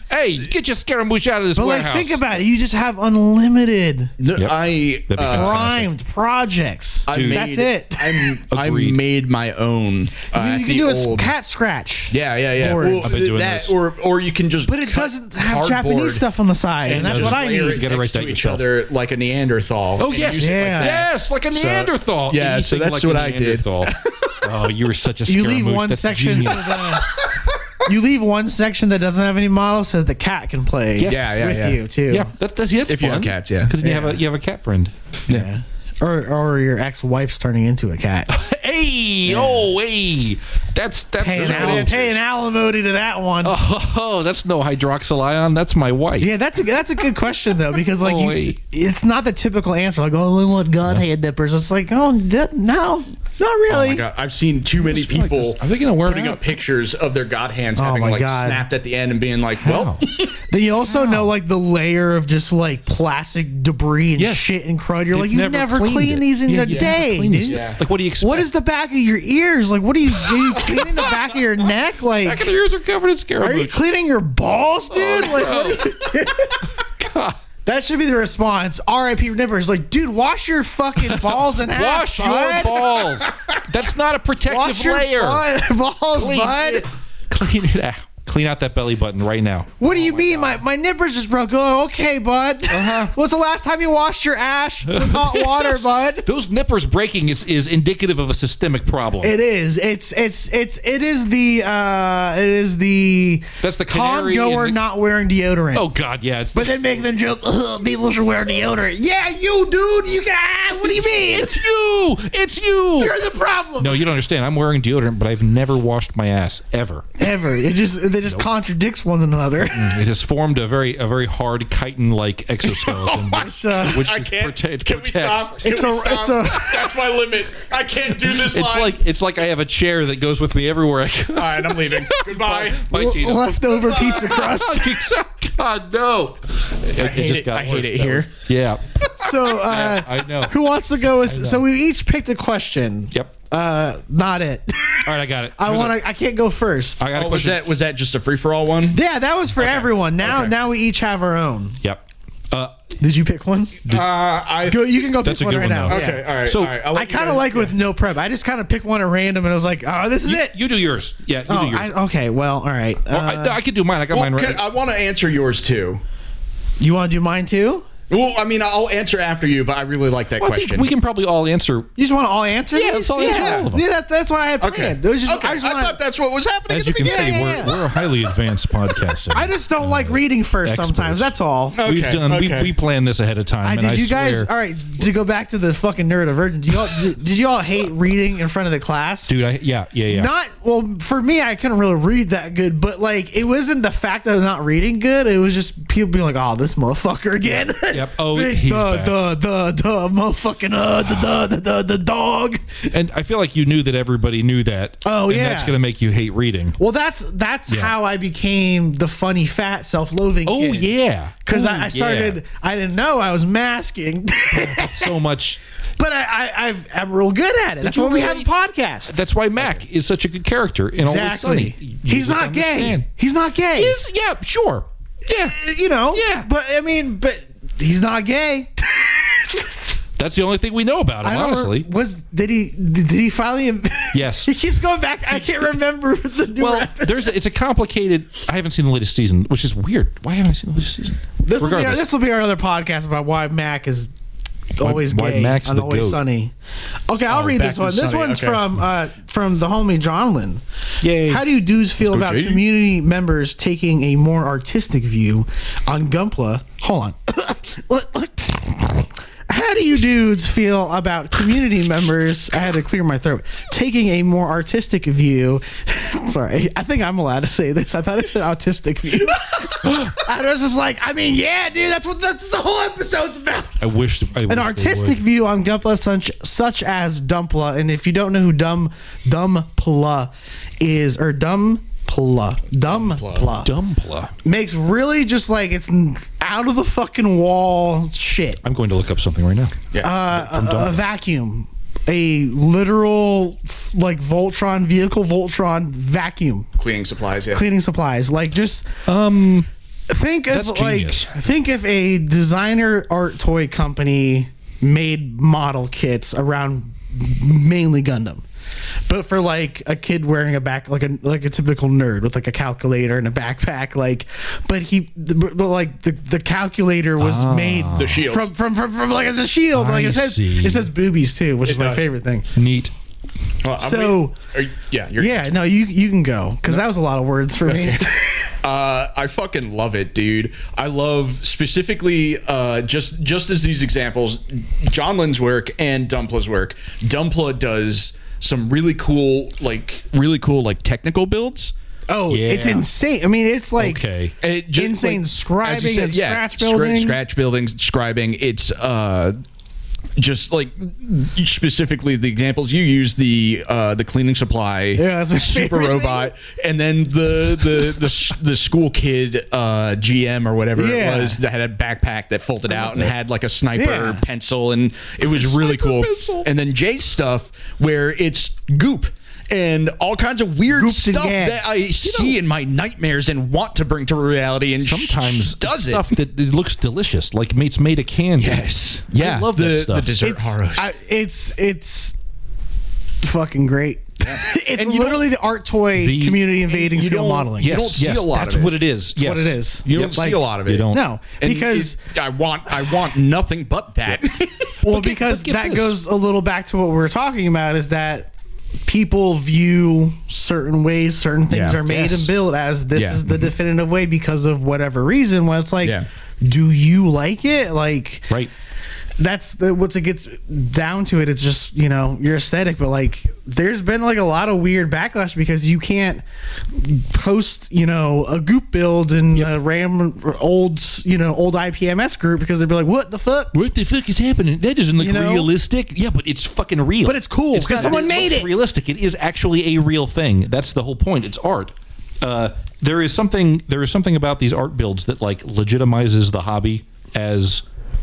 Hey, get your Scaramouche out of this But warehouse. like, think about it. You just have unlimited No, Yep. I That'd be uh, primed projects. I Dude. made, That's it. I'm, I Agreed. made my own. Uh, you at can the do a old- cat scratch. Yeah, yeah, yeah. boards. Well, I've been doing that, this. or or you can just. But it cut doesn't have cardboard Japanese stuff on the side, and, that's just what I layer need. it You gotta next write that to each yourself. other like a Neanderthal. Oh and yes, use it like Yeah. that. yes, like a So- Neanderthal. yeah, so Anything that's like what a I did. Neanderthal. Oh, you were such a You Scaramouche. leave one That's section so genius. the, you leave one section that doesn't have any models so the cat can play Yes. Yeah, yeah, with yeah. you too. Yeah, that, that's that's If you fun. have cats, yeah. because you have a you have a cat friend. Yeah. Or or your ex-wife's turning into a cat. Hey, oh, hey, that's that's Paying, that's, al- paying alimony to that one. oh, that's no hydroxyl ion. That's my wife. Yeah, that's a that's a good question though, because like Oh, you, wait. it's not the typical answer like, oh, I want God hand nippers. It's like, oh, d- no, not really. Oh my god, I've seen too many feel like people this- are they gonna wear it putting out? up pictures of their god hands Oh having my like God. snapped at the end and being like, well, Then you also know like the layer of just like plastic debris and Yes. shit and crud. You're like, You've you never, cleaned clean it. these in Yeah, a you never day, cleaned dude. this. Yeah. Like, what do you expect? What is the back of your ears? Like, what are you, are you cleaning the back of your neck? Like, Back of the ears are covered in are you Scaramouche. cleaning your balls, dude? Oh, like, no. what are you doing? God. That should be the response. R I P nippers. Like, dude, wash your fucking balls and ass, Wash your bud. balls. That's not a protective Wash your layer. bud- balls, Clean bud. it. Clean it out. Clean out that belly button right now. What do you mean? My, my nippers just broke. Oh, okay, bud. Uh-huh. What's the last time you washed your ass with hot water, bud? Those nippers breaking is, is indicative of a systemic problem. It is. It's it's it's it is the uh it is the That's the con canary goer in the- not wearing deodorant. oh God, yeah. It's But then make them joke, "Ugh, people should wear deodorant. Yeah, you dude, you got what do you mean? it's you. It's you. You're the problem. No, you don't understand. I'm wearing deodorant, but I've never washed my ass ever. Ever. It just it just contradicts one another. It has formed a very a very hard chitin-like exoskeleton, which, It's, uh, which I is can't. prote- Can we protects. stop? Can It's we a- stop? it's a- That's my limit. I can't do this. It's line. like it's like I have a chair that goes with me everywhere I go. All right, I'm leaving. Goodbye. Bye, L- Tina. leftover pizza crust. God no! It, I hate it. I hate it here. Yeah, So uh I know. who wants to go with so we each picked a question. Yep. Uh not it. All right, I got it. I Here's a- want to I can't go first. I got a Oh, was question. that was that just a free for all one? Yeah, that was for everyone. Now Okay. now we each have our own. Yep. Uh, Did you pick one? Uh, I. Go, you can go pick That's a one good right one, now. though. Okay. Yeah. All right. So, all right, I'll let I you kind of guys- like with no prep. I just kind of picked one at random and I was like, oh, this is you, it. you do yours. Yeah, you Oh, do yours. I, okay. Well, all right. Or Uh, I, no, I could do mine. I got Well, mine right. can- I want to answer yours too. you want to do mine too? Well, I mean, I'll answer after you, but I really like that Well, I think question. we can probably all answer. You just want to all answer? Yeah, these? let's all answer yeah. all of them. Yeah, that, that's what I had okay. planned. It was just, okay. I just I wanna- thought that's what was happening As at the you can see, beginning. we're, yeah. we're a highly advanced podcast. I just don't like reading first Experts. sometimes. That's all. Okay, We've done. okay. We, we planned this ahead of time. I, and did I you guys? swear- All right, to go back to the fucking nerd of virgin. Did you all, did, did you all hate reading in front of the class? dude? I, yeah, yeah, yeah. Not well for me. I couldn't really read that good, but like it wasn't the fact that I was not reading good. It was just people being like, "Oh, this motherfucker again." Yep. Oh, Big he's duh, back. duh, duh, duh, motherfucking uh, the the the the the dog. And I feel like you knew that everybody knew that. Oh, and yeah. that's gonna make you hate reading. Well, that's that's Yeah. how I became the funny, fat, self-loathing. Oh kid. yeah, Because Ooh, I, I started, yeah. I didn't know I was masking, so much. but I, I I've, I'm real good at it. That's you why we really? have a podcast. That's why Mac is such a good character in Always Exactly. Sunny. You He's just not gay. understand. He's not gay. Is yeah, sure. Yeah, you know. Yeah. But I mean, but he's not gay. that's the only thing we know about him. I don't Honestly, re- was did he did, did he finally? Yes. he keeps going back. I can't remember the new. well, there's it's a complicated. I haven't seen the latest season, which is weird. Why haven't I seen the latest season? This will be our, Regardless. this will be our other podcast about why Mac is always why gay Mac's on the Always goat. Sunny. Okay, I'll Oh, read Back this to one. This Sunny, one's okay. from uh, from the homie Jonlin. Yay! How do you dudes feel go, about J D. community members taking a more artistic view on Gunpla? Hold on. What- what- How do you dudes feel about community members? I had to clear my throat. Taking a more artistic view. Sorry, I think I'm allowed to say this. I thought it said autistic view. I was just like, I mean, yeah, dude, that's what that's the whole episode's about. I wish I wish An artistic view on Gunpla, such such as Dumpla, and if you don't know who Dumb Dumpla is, or Dumb. Pla, dumb pla, Dumpla. makes really just like it's out of the fucking wall shit. I'm going to look up something right now. Yeah. A, a vacuum, a literal f- like Voltron vehicle, Voltron vacuum Cleaning supplies. Yeah. cleaning supplies, like just Um, think if That's like genius. think if a designer art toy company made model kits around mainly Gundam, but for like a kid wearing a back like a like a typical nerd with like a calculator and a backpack, like, but he but like the, the calculator was made The shield. from, from from from like as a shield. I like it says see. it says boobies too, which is my does. favorite thing. Neat. Well, I'm So- waiting- are you- yeah, you're, Yeah, no, you you can go because that was a lot of words for me. Uh, I fucking love it, dude. I love specifically uh, just just as these examples, John Lynn's work and Dumpla's work. Dumpla does some really cool, like really cool, like technical builds. Oh, Yeah. it's insane. I mean, it's like Okay. It just, insane like, as you scribing and scratch scra- building. scratch building, scribing. It's uh, just like specifically the examples you use, the uh, the cleaning supply, Yeah, that's my super favorite robot, and then the the the, s- the school kid uh, G M or whatever Yeah. it was that had a backpack that folded out and had like a sniper Yeah. pencil, and it was really cool. pencil. And then Jay's stuff where it's goop. And all kinds of weird Goops and stuff gags. that I see in my nightmares and want to bring to reality, and Sometimes does it. stuff that it looks delicious, like it's made of candy. Yes. I Yeah. love the, that stuff. The dessert it's horrors. I, it's it's fucking great. it's And you literally the art toy The- community invading you skill don't- modeling. you yes, don't see yes, a lot that's of it. what it is. That's yes. what it is. you don't Yep. see Like, a lot of it. you don't. No, And because it- I want I want nothing but that. well, But get- because but get that this. goes a little back to what we were talking about is that people view certain ways certain things Yeah. are made Yes. and built as this Yeah. is the definitive way because of whatever reason. When it's like, Yeah. do you like it? Like, Right. that's the what's it gets down to it. It's just, you know, your aesthetic, but like there's been like a lot of weird backlash because you can't post, you know, a goop build in a random old, you know, old I P M S group because they'd be like, what the fuck? What the fuck is happening? That doesn't look You know? realistic. Yeah, but it's fucking real. But it's cool, 'cause not- someone made looks it. Realistic. It is actually a real thing. That's the whole point. It's art. Uh, there is something. There is something about these art builds that like legitimizes the hobby as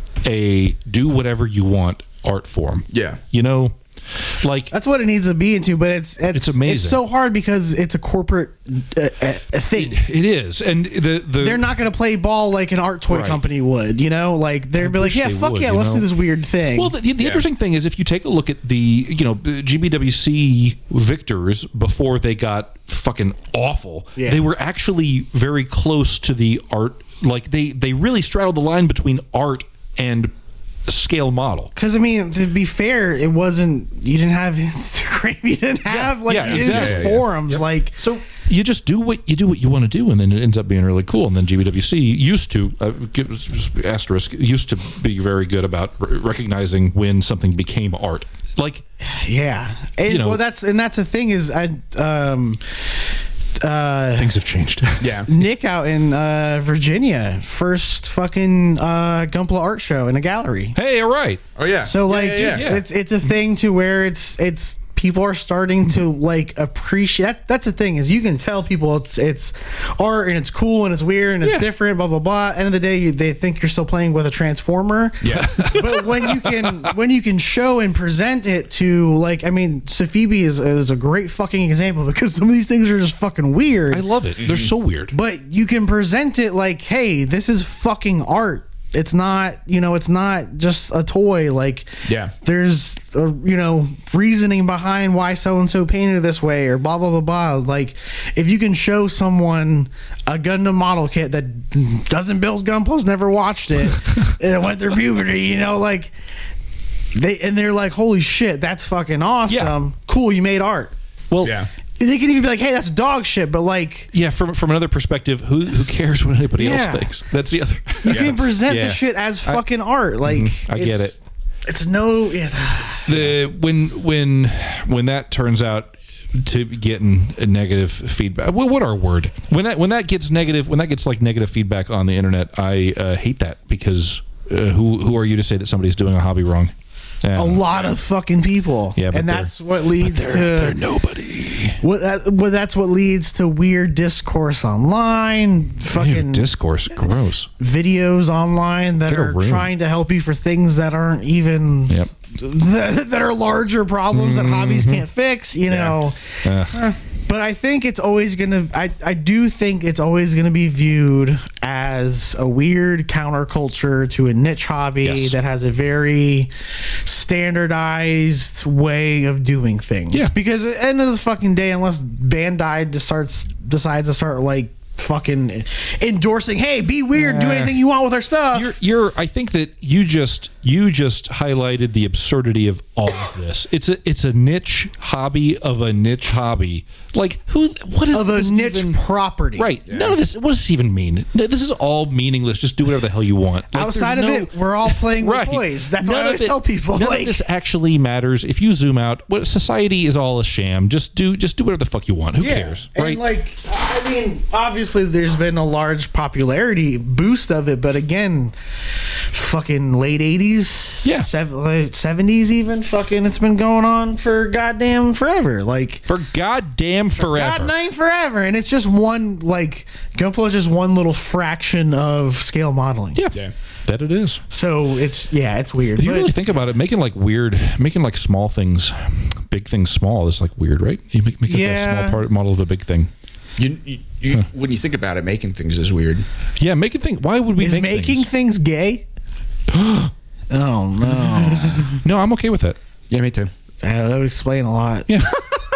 a do whatever you want art form. Yeah. You know, like That's what it needs to be into, but it's it's, It's amazing. It's so hard because it's a corporate uh, uh, a thing. it is, and the the They're not going to play ball like an art toy Right. company would, you know. Like they'd be like, wish "Yeah, they fuck would, yeah, you let's know? do this weird thing." Well, the, the interesting thing is if you take a look at the, you know, G B W C victors before they got fucking awful, Yeah. they were actually very close to the art. Like they, they really straddled the line between art and scale model. Because I mean, to be fair, it wasn't. You didn't have Instagram. You didn't have like yeah, it was exactly. just Yeah, yeah. forums. Like So you just do what you do what you want to do, and then it ends up being really cool. And then G B W C used to uh, give- asterisk used to be very good about r- recognizing when something became art. Like yeah, and You know- well, that's and that's the thing is I um uh. things have changed. Yeah. Nick out in uh, Virginia, first fucking uh, Gunpla art show in a gallery. Hey, all right. Oh yeah. So like yeah, yeah, yeah. it's it's a thing to where it's it's people are starting to like appreciate that, that's the thing is you can tell people it's it's art and it's cool and it's weird and it's Yeah. different, blah blah blah. End of the day, you, they think you're still playing with a transformer. Yeah. But when you can when you can show and present it to like I mean Sophibi is is a great fucking example because some of these things are just fucking weird. I love it. They're so weird. But you can present it like, hey, this is fucking art. It's not, you know, it's not just a toy. Like, Yeah. there's, a, you know, reasoning behind why so and so painted it this way or blah, blah, blah, blah. Like, if you can show someone a Gundam model kit that doesn't build Gunpla's, never watched it, and it went through puberty, you know, like, they, and they're like, holy shit, that's fucking awesome. Yeah. Cool, you made art. Well, Yeah. They can even be like, hey, that's dog shit, but like, yeah. From from another perspective, who who cares what anybody Yeah. else thinks? That's the other. you can present Yeah. the shit as fucking art. Like, I get it's- it. It's no. It's, The when when when that turns out to be getting a negative feedback. Well, what our word when that when that gets negative when that gets like negative feedback on the internet, I uh, hate that because uh, who who are you to say that somebody's doing a hobby wrong? Yeah. a lot of fucking people. Yeah, but and they're- that's what leads They're, they're to nobody. what that, well, that's what leads to weird discourse online, fucking Ew, discourse, gross. videos online that Get a are room. trying to help you for things that aren't even Yep. that, that are larger problems that hobbies can't fix, you know. Uh, But I think it's always gonna. I I do think it's always gonna be viewed as a weird counterculture to a niche hobby Yes. that has a very standardized way of doing things. Yeah. Because at the end of the fucking day, unless Bandai just starts decides to start like fucking endorsing, hey, be weird, do anything you want with our stuff. You're, you're. I think that you just you just highlighted the absurdity of all of this. It's a it's a niche hobby of a niche hobby. Like who? What is of a this niche even- property. Right. None of this. What does this even mean? No, this is all meaningless. Just do whatever the hell you want. Like, Outside of there's no- it, we're all playing with Right. toys. That's None what I of always it- tell people. None Like, of this actually matters. If you zoom out, what society is all a sham. Just do just do whatever the fuck you want. Who cares? And Right. like, I mean, obviously there's been a large popularity boost of it, but again, fucking late eighties, Yeah. seventies even, fucking, it's been going on for goddamn forever. Like, For goddamn forever. goddamn forever. And it's just one, like, Gunpla is just one little fraction of scale modeling. yeah. Yeah. That it is. So it's, yeah, it's weird. If you but- really think about it, making like weird, making like small things, big things small is like weird, right? You make, make like a Yeah. small part model of a big thing. You, you, you when you think about it, making things is weird. Yeah, making things. Why would we is make making things? things gay? Oh, no. No, I'm okay with that. Yeah, me too. Uh, that would explain a lot. Yeah.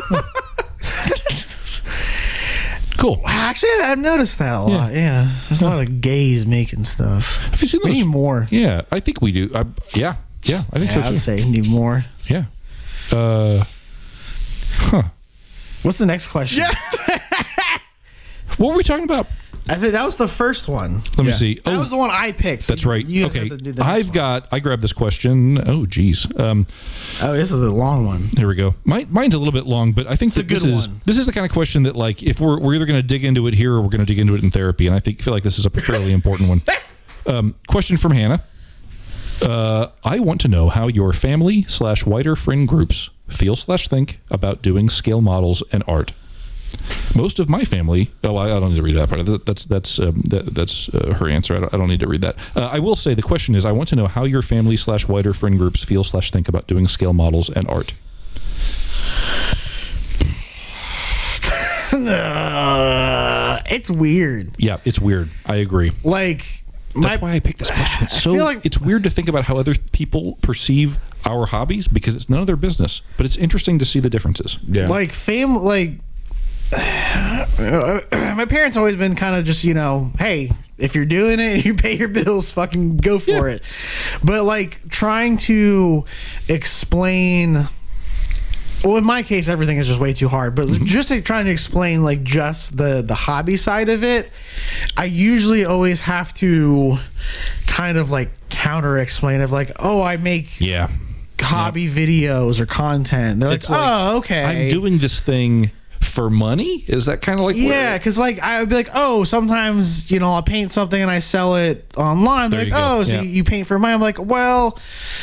Cool. Actually, I've noticed that a lot. Yeah, there's a lot of gays making stuff. Have you seen We those? need more. Yeah, I think we do. I, yeah, yeah, I think Yeah, I so would too. say we need more. Yeah. Uh, huh. What's the next question? What were we talking about? I think that was the first one. Let me see. That Oh, was the one I picked. so that's right. You have Okay, to do the next I've one. got. I grabbed this question. Oh, geez. Um, Oh, this is a long one. There we go. Mine, mine's a little bit long, but I think It's a that this good is one. this is the kind of question that, like, if we're we're either going to dig into it here or we're going to dig into it in therapy, and I think feel like this is a fairly important one. Um, question from Hannah. Uh, I want to know how your family slash wider friend groups feel slash think about doing scale models and art. Most of my family. Oh, I, I don't need to read that part. That, that's that's um, that, that's uh, her answer. I don't, I don't need to read that. Uh, I will say the question is: I want to know how your family slash wider friend groups feel slash think about doing scale models and art. Uh, it's weird. Yeah, it's weird. I agree. Like, That's my, why I picked this question. It's I so feel like- it's weird to think about how other people perceive our hobbies because it's none of their business. But it's interesting to see the differences. Yeah. like fam, like my parents always been kind of just, you know, hey, if you're doing it, you pay your bills, fucking go for Yeah. it. But like trying to explain. Well, in my case, everything is just way too hard. But just like, trying to explain like just the the hobby side of it, I usually always have to kind of like counter explain of like, oh, I make Yeah. hobby videos or content. They're like, It's like, oh, okay. I'm doing this thing for money? Is that kind of like Yeah, where- because like I would be like, oh, sometimes you know I'll paint something and I sell it online. They're There like, you go. oh, so Yeah. you paint for money? I'm like, well,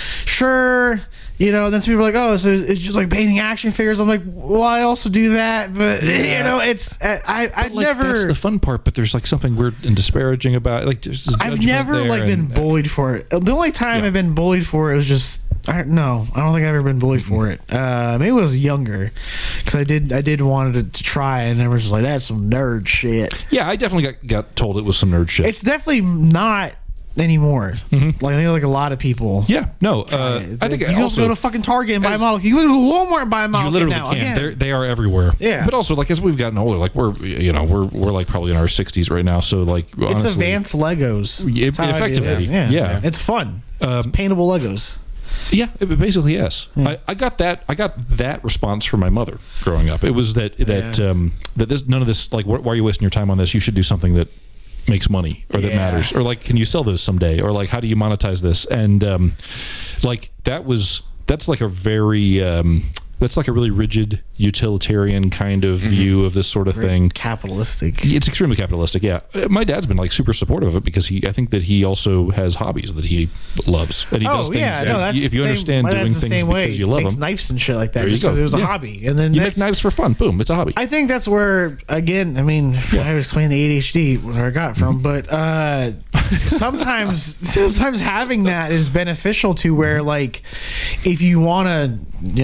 sure. You know, then some people are like, oh, so it's just like painting action figures. I'm like, well, I also do that, but you know, it's I I I've Like, never that's the fun part, but there's like something weird and disparaging about it. Like there's this I've judgment never there like been and- bullied for it. The only time Yeah. I've been bullied for it was just I, no, I don't think I've ever been bullied for it. Uh, maybe it was younger because I did I did wanted to, to try and everyone's just like that's some nerd shit. Yeah, I definitely got, got told it was some nerd shit. It's definitely not anymore. Like I think like a lot of people. yeah, no, uh, It- I think you can also also go to fucking Target and buy a as- model. You can go to Walmart and buy a model you literally now. can. Again. They're, they are everywhere. Yeah. but also like as we've gotten older, like we're you know we're we're like probably in our sixties right now. So like It's honestly, advanced Legos. Yeah, That's how I do effectively, that. yeah. It's fun. it's Um, paintable Legos. Yeah, it, basically yes. I, I got that. I got that response from my mother growing up. It was that that Yeah. um, that this none of this like why are you wasting your time on this? You should do something that makes money or that Yeah. matters or like can you sell those someday or like how do you monetize this and um, like that was that's like a very um, that's like a really rigid utilitarian kind of view of this sort of thing. Capitalistic. It's extremely capitalistic, yeah. Uh, My dad's been like super supportive of it because he, I think that he also has hobbies that he loves, and he does Oh things. yeah, and no, that's if you the same, understand my doing dad's the things same because way. you love Makes them, knives and shit like that There you just because go. it was a Yeah. hobby, and then you make that's, knives for fun. Boom, it's a hobby. I think that's where again. I mean, I would explain the A D H D where I got from, but uh, sometimes sometimes having that is beneficial to where like if you want to you know take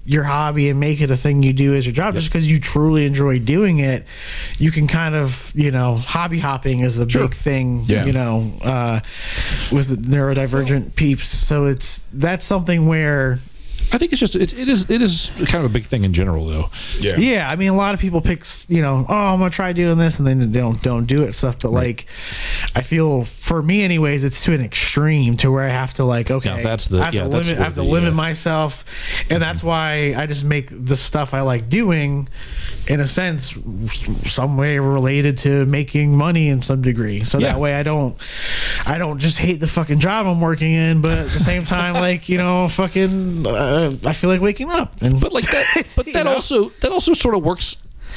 your hobby and make it a thing you do as your job, just because you truly enjoy doing it, you can kind of, you know, hobby hopping is a big thing, Yeah. you know, uh, with the neurodivergent peeps. So it's that's something where. I think it's just it, it is it is kind of a big thing in general, though. Yeah. Yeah, I mean, a lot of people pick, you know, oh, I'm gonna try doing this, and then they don't don't do it stuff. But like, I feel for me, anyways, it's to an extreme to where I have to like, okay, Yeah, that's the- I have yeah, to that's limit, I where have to the, limit uh, myself, and that's why I just make the stuff I like doing, in a sense, some way related to making money in some degree. So Yeah. that way, I don't, I don't just hate the fucking job I'm working in, but at the same time, like, you know, fucking, uh, I feel like waking up. And But like that, but You that know? also that also sort of works.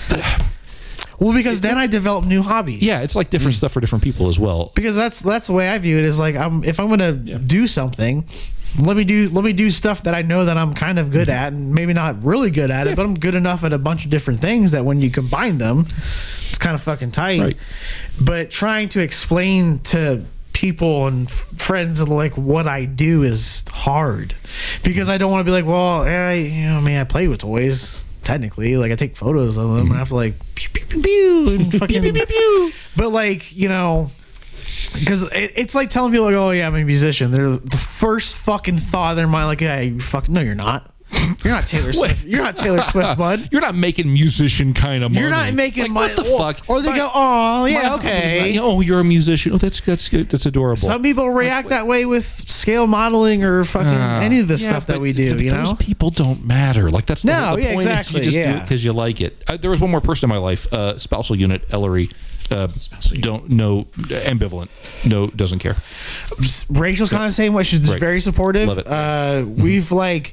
well, because then I develop new hobbies. Yeah, it's like different stuff for different people as well. Because that's that's the way I view it. Is like, I'm if I'm gonna do something, let me do let me do stuff that I know that I'm kind of good at, and maybe not really good at it, but I'm good enough at a bunch of different things that when you combine them, it's kind of fucking tight. Right. But trying to explain to people and f- friends and like what I do is hard, because I don't want to be like, well, I you know, I mean, I play with toys technically, like I take photos of them and I have to like pew pew pew pew and fucking Pew, pew, pew, pew. but like, you know, because it, it's like telling people like, oh yeah, I'm a musician. They're the first fucking thought in their mind, like, yeah, you fucking no, you're not. You're not Taylor Swift. You're not Taylor Swift, bud. You're not making musician kind of money. You're not making like, money. What the Or- fuck? Or they My- go, oh my yeah, hobby's okay. not- oh, you're a musician. Oh, that's that's good. That's adorable. Some people react that way with scale modeling or fucking Uh, any of the yeah, stuff that but- we do. but You those know, people don't matter. Like that's the, No, the yeah, point is exactly, You just do yeah. it because you like it. Uh, there was one more person in my life, uh, spousal unit, Ellery. Uh, don't no ambivalent. No, doesn't care. Rachel's kind of the same way. She's just Right. very supportive. Love it. Uh, We've like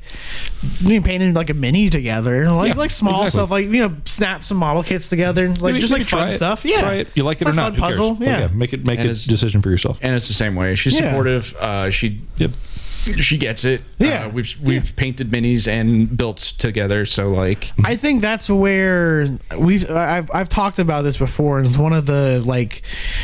we painted like a mini together, like Yeah, like small exactly. stuff, like you know, snap some model kits together, like Maybe- just maybe like try fun it. stuff. Yeah, Try it. You like it It's or a not? fun Who cares? puzzle. But Yeah. make it make And a it's- decision for yourself. And it's the same way. She's Yeah. supportive. Uh, she Yep. she gets it. Yeah. Uh, we've we've painted minis and built together. So like, I think that's where we've I've I've talked about this before, and it's one of the like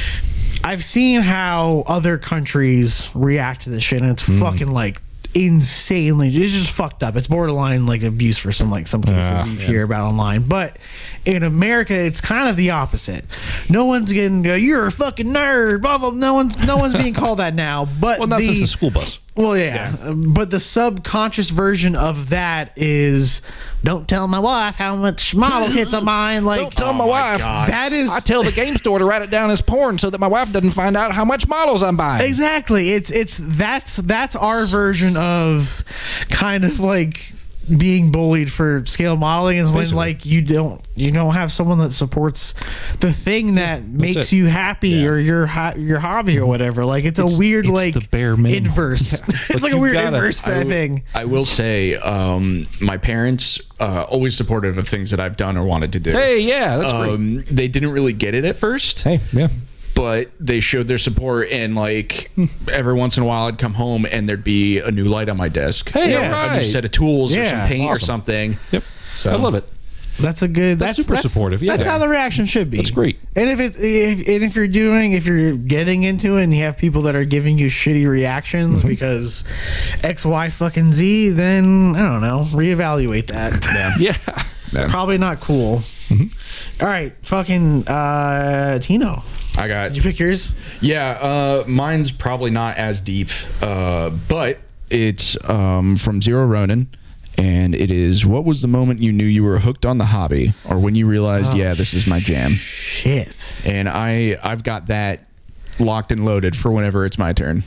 I've seen how other countries react to this shit, and it's fucking like insanely, it's just fucked up. It's borderline like abuse for some like some cases Yeah. you hear about online. But in America, it's kind of the opposite. No one's getting you're a fucking nerd, blah blah. No one's no one's being called that now. But Well, not the since the school bus. well, yeah. But the subconscious version of that is, don't tell my wife how much model kits I'm buying. Like, Don't tell my wife. that is I tell the game store to write it down as porn so that my wife doesn't find out how much models I'm buying. exactly. It's it's that's that's our version of kind of like being bullied for scale modeling is when Basically. like you don't you don't have someone that supports the thing that makes it. you happy or your ho- your hobby or whatever. Like it's, a weird it's like the bare minimum. inverse. it's Like, like, a you've weird gotta- inverse I will- thing. I will say, um, my parents uh, always supportive of things that I've done or wanted to do. Hey, yeah, that's great. um, they didn't really get it at first. Hey, yeah. But they showed their support, and like every once in a while, I'd come home and there'd be a new light on my desk, Hey, You know, all a new right. set of tools or Yeah, some paint or awesome. something. Yep. So I love it. That's a good. That's That's, super supportive, yeah. that's how the reaction should be. That's great. And if it's if, and if you're doing if you're getting into it and you have people that are giving you shitty reactions Mm-hmm. because X Y fucking Z, then I don't know. Reevaluate that. Yeah. Yeah. Probably not cool. Mm-hmm. All right, fucking uh, Tino. I got Did you pick yours? Yeah, uh, mine's probably not as deep, uh, but it's um, from Zero Ronin, and it is, what was the moment you knew you were hooked on the hobby, or when you realized, yeah, this is my jam? Shit. And I, I've got that locked and loaded for whenever it's my turn.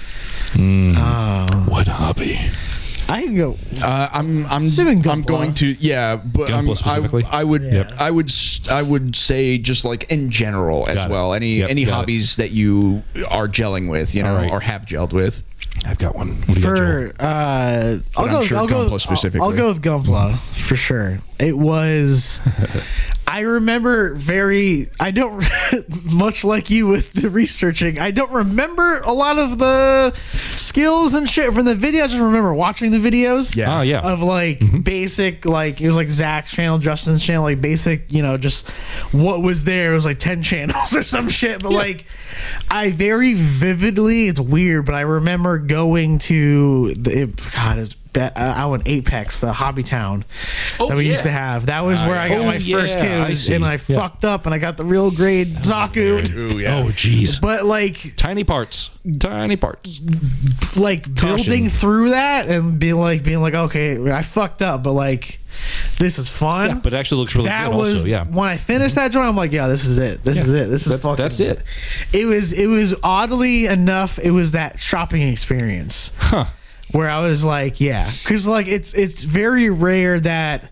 What hobby? I can go. Uh, I'm I'm Assuming I'm Gunpla. going to yeah, but Gunpla I'm, I, specifically? I would Yep. I would s- I would say just like in general as Got it. well. Any Yep, any got it. hobbies that you are gelling with, you know, All right. or have gelled with. I've got one. What do you got, Joel? For uh, I'll I'm go. sure I'll go. Gunpla I'll- specifically. I'll, go with Gunpla for sure. It was. I remember very. I don't much like you with the researching. I don't remember a lot of the skills and shit from the video. I just remember watching the videos. Yeah. Oh, yeah. Of like basic, like it was like Zach's channel, Justin's channel, like basic, you know, just what was there. It was like ten channels or some shit. But like, I very vividly, it's weird, but I remember going to the, it, God, it's be- uh, out in Apex, the hobby town Oh, that we yeah. used to have. That was where I got Oh, my first yeah, I kills, see. and I Yeah. fucked up, and I got the real grade Zaku. Ooh, yeah. Oh, jeez. But like, Tiny parts. Tiny parts. like building through that and being like, being like, okay, I fucked up, but like, this is fun. Yeah, but it actually looks really that good was also, yeah. when I finished that joint. I'm like, yeah, this is it. This is it. This is That's- fucking. that's it. It was. It was oddly enough. It was that shopping experience. Huh. Where I was like, yeah, because like it's it's very rare that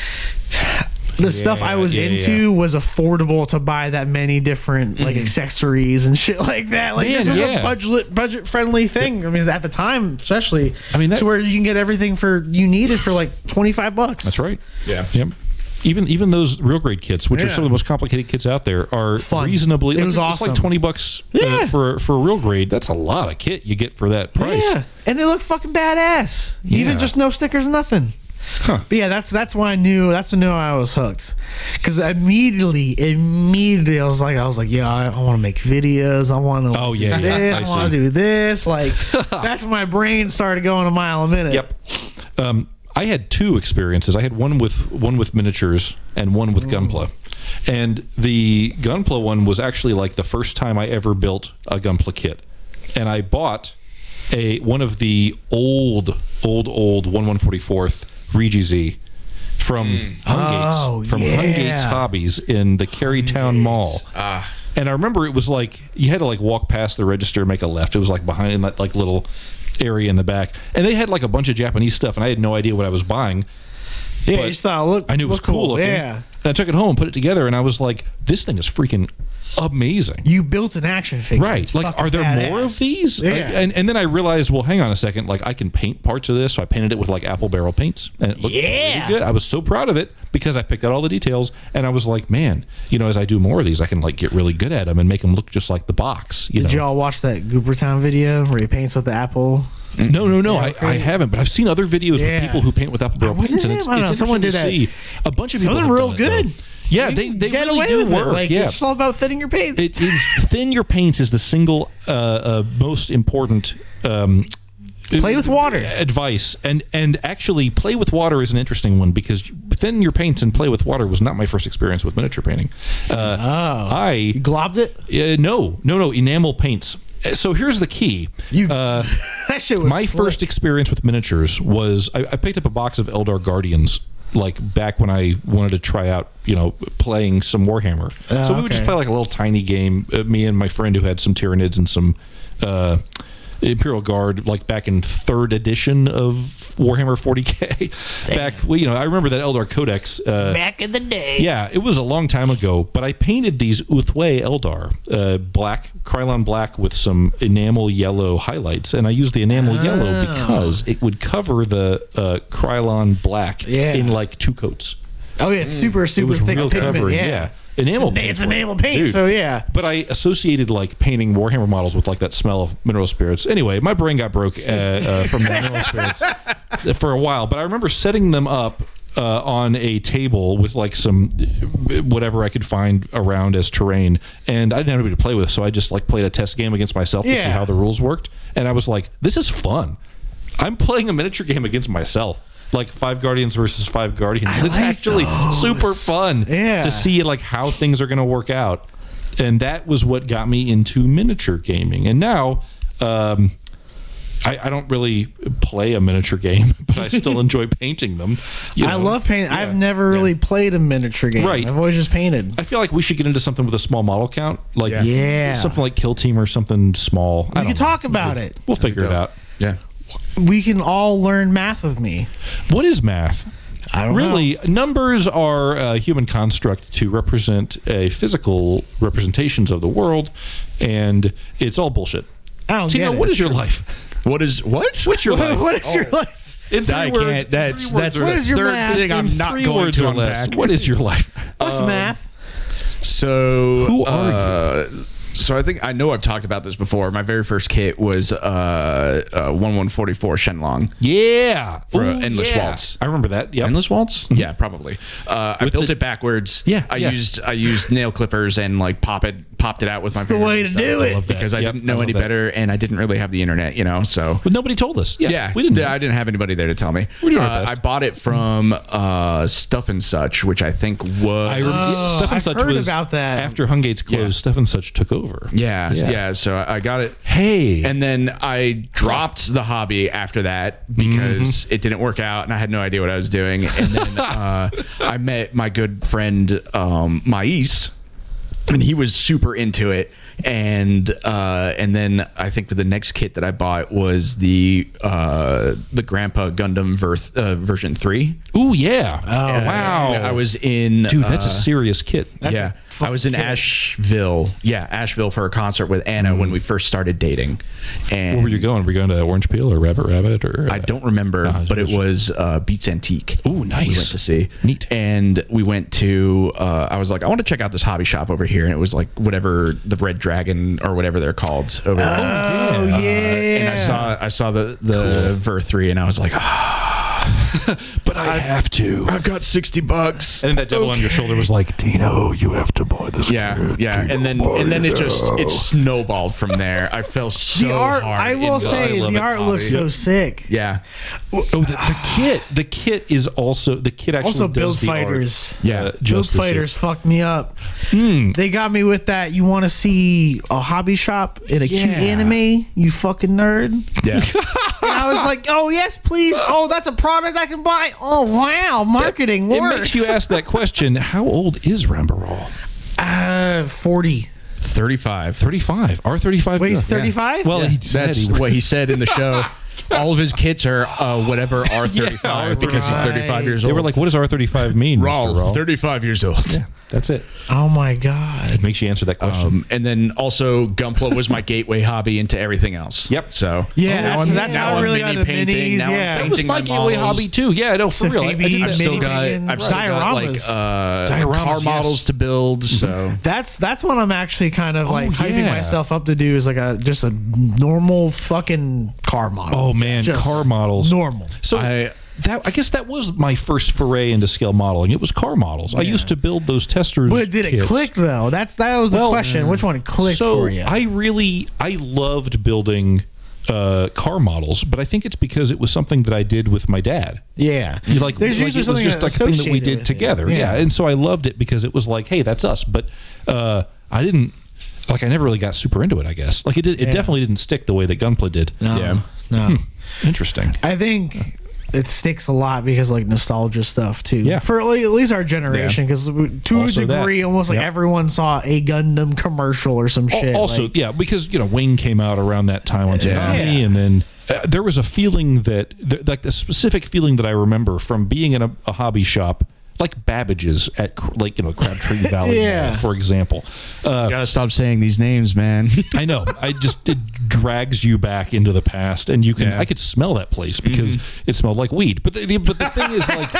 the stuff I was yeah, into yeah. was affordable to buy that many different like accessories and shit like that. Like Man, this was yeah. a budget budget friendly thing. I mean, at the time, especially, I mean, that- to where you can get everything for you needed for like twenty five bucks. That's right. Yeah. Yep. Even even those real grade kits, which are Yeah. some of the most complicated kits out there, are Fun. reasonably. It like, was it's awesome. like twenty bucks uh, Yeah. for for a real grade. That's a lot of kit you get for that price. Yeah, and they look fucking badass. Yeah. Even just no stickers, nothing. Huh. But yeah, that's that's why I knew. That's when I knew I was hooked. Because immediately, immediately, I was like, I was like, yeah, I, I want to make videos. I want to. Oh, do yeah, yeah, this. I I, want see. to do this. Like that's when my brain started going a mile a minute. Yep. Um, I had two experiences. I had one with one with miniatures and one with Gunpla. And the Gunpla one was actually like the first time I ever built a Gunpla kit. And I bought a one of the old, old, old one forty-fourth Regi Z from Hungates, Oh, from yeah. Hungates Hobbies in the Carytown Mall. Ah. And I remember it was like you had to like walk past the register and make a left. It was like behind that like little area in the back, and they had like a bunch of Japanese stuff, and I had no idea what I was buying. Yeah, But you just thought, look, I knew it was look cool looking. Yeah. And I took it home, put it together, and I was like, "This thing is freaking amazing!" You built an action figure. Right? It's Like, fucking are there badass. more of these? Yeah. I- and and then I realized, well, hang on a second. Like, I can paint parts of this, so I painted it with like apple barrel paints, and it looked Yeah. really good. I was so proud of it because I picked out all the details, and I was like, man, you know, as I do more of these, I can like get really good at them and make them look just like the box. You Did know? y'all watch that Goopertown video where he paints with the apple? No, no, no. Yeah, I, I okay. haven't, but I've seen other videos Yeah. with people who paint with apple barrel Was paints, it and it's, him? I don't it's know. Someone interesting did to see. A bunch of Some people of them have real done it, good. though. Yeah, You they, can they get really away do with work. It. Like, yeah. it's just all about thinning your paints. It, it, thin your paints is the single uh, uh, most important um, Play with water. advice, and and actually play with water is an interesting one because thin your paints and play with water was not my first experience with miniature painting. Uh, oh, I you globbed it. uh, no no no enamel paints. So here's the key. You Uh, that shit was my slick. first experience with miniatures was I, I picked up a box of Eldar Guardians like back when I wanted to try out, you know, playing some Warhammer. Oh, so we would just okay. play like a little tiny game. Uh, me and my friend who had some Tyranids and some uh, Imperial Guard, like back in third edition of Warhammer forty K. Back, well, you know, I remember that Eldar Codex. Uh, back in the day. yeah, it was a long time ago, but I painted these Uthway Eldar, uh, black, Krylon black with some enamel yellow highlights. And I used the enamel yellow because it would cover the uh, Krylon black Yeah. in like two coats. Oh yeah, it's super It super was thick real pigment. covering, Yeah. yeah. Enamel It's, paint. it's enamel paint. Dude. So yeah. But I associated like painting Warhammer models with like that smell of mineral spirits. Anyway, my brain got broke uh, uh, from the mineral spirits for a while. But I remember setting them up uh, on a table with like some whatever I could find around as terrain, and I didn't have anybody to play with, so I just like played a test game against myself to see Yeah. how the rules worked. And I was like, this is fun. I'm playing a miniature game against myself. Like five Guardians versus five Guardians. I It's like actually those. super fun Yeah. to see like how things are going to work out. And that was what got me into miniature gaming. And now, um, I, I don't really play a miniature game, but I still enjoy painting them. you I know? love painting. Yeah. I've never Yeah. really played a miniature game. Right. I've always just painted. I feel like we should get into something with a small model count, like Yeah. something like Kill Team or something small. I We don't can know. talk about it. We'll figure it out. Yeah. We can all learn math with me. What is math? I don't Really, numbers are a human construct to represent a physical representations of the world, and it's all bullshit. I don't Tina, get it. what is your life? What is what? What's your What, life? what is your life? In three I words, can't. That's three that's words or What the is your third math? thing I'm in not three going words to or less. unpack. What is your life? What's math? So Who are uh, So I think I know I've talked about this before. My very first kit was uh, uh, one one forty-four Shenlong. Yeah. For, uh, Ooh, Endless yeah. Waltz. I remember that. Yeah. Endless Waltz? Yeah, probably. Uh, I With built the- it backwards. Yeah, I yeah. used I used nail clippers and like pop it popped it out with my It's the fingers way and to stuff. do it. I love that. Because I Yep, didn't I know love any that. better and I didn't really have the internet, you know. So But nobody told us. Yeah. yeah, We didn't. yeah, I didn't have anybody there to tell me. We're doing our uh, best. I bought it from uh, Stuff and Such, which I think was I remember Oh, Stuff and I've Such heard was about that. after Hungate's closed. Yeah. Stuff and Such took over. yeah, Yeah. yeah, So I I got it. Hey. And then I dropped the hobby after that because it didn't work out and I had no idea what I was doing. And then uh, I met my good friend um, Mais, and he was super into it. And uh, and then I think the next kit that I bought was the uh, the Grandpa Gundam verth, uh, version three. Ooh, yeah. Oh, And wow. I was in Dude, that's uh, a serious kit. yeah, a I was in fucking kid. Asheville. Yeah, Asheville for a concert with Anna when we first started dating. And Where were you going? Were you going to Orange Peel or Rabbit Rabbit? Or I don't remember, Ah, but it sure. was uh, Beats Antique. Ooh, nice. We went to see. Neat. And we went to. Uh, I was like, I want to check out this hobby shop over here, and it was like whatever the Red Dragon or whatever they're called over there. Oh yeah. And I saw I saw the the Ver three, and I was like, ah, but I, have to. I've got sixty bucks. And then that devil on your shoulder was like, Dino, you have to buy this. Yeah, kit. yeah, Dino, and then buy and then it just now. it snowballed from there. I fell so The art, hard. I will into say, I love the it art hobby. looks so sick. Yeah, oh, the, the kit. The kit is also the kit actually Also, does Build the art, Fighters. Yeah. uh, Build justice. Fighters fucked me up. Hmm. They got me with that. You want to see a hobby shop in a cute Yeah. anime? You fucking nerd. yeah. And I was like, oh yes, please. Oh, that's a product I can buy. Oh wow, marketing It works. makes you ask that question. How old is Rambarol? uh, forty. thirty-five. thirty-five. R thirty-five. Wait, he's Yeah. thirty-five. Well, he said That's he what he said in the show. All of his kits are uh, whatever R thirty-five Yeah, because he's right. thirty-five years They old. were like, "What does R thirty-five mean, Mister Rawl, Rawl?" thirty-five years old. That's it. oh my god. It makes you answer that question. Um, and then also Gunpla was my gateway hobby into everything else. Yep. So Yeah, now that's, I'm- that's now how I I'm really mini got into painting, minis. now I'm Yeah, That was painting my my gateway models. hobby too. Yeah, no, for real. I, I Safebi, did I've that still mini got painting, I've still got like dioramas. uh, Dioramas, car yes. models to build. So That's that's what I'm actually kind of like hyping yeah. myself up to do is like a just a normal fucking car model. Oh man, Just car models. normal. So I- that I guess that was my first foray into scale modeling. It was car models. I used to build those testers. But did it kits. click though? That's that was the Well, question. Which one clicked so for you? I really I loved building uh, car models, but I think it's because it was something that I did with my dad. yeah, You like, there's like usually it was something just like a thing that we associated did with it. together. Yeah. and so I loved it because it was like, hey, that's us. But uh, I didn't like. I never really got super into it. I guess like it did. It Yeah. definitely didn't stick the way that Gunpla did. No, Yeah. no. Interesting. I think it sticks a lot because like nostalgia stuff too. Yeah. for like, at least our generation, because to Also a degree, that. almost like Yep. everyone saw a Gundam commercial or some Al- shit. Also, like, yeah, because you know Wing came out around that time on Yeah. Tsunami, Yeah. and then uh, there was a feeling that, th- like the specific feeling that I remember from being in a, a hobby shop, like Babbage's at Cr- like you know Crabtree Valley, Yeah. Mall, for example. Uh, you gotta stop saying these names, man. I know. I just it drags you back into the past, and you can. Yeah. I could smell that place because it smelled like weed. But the, the but the thing is like.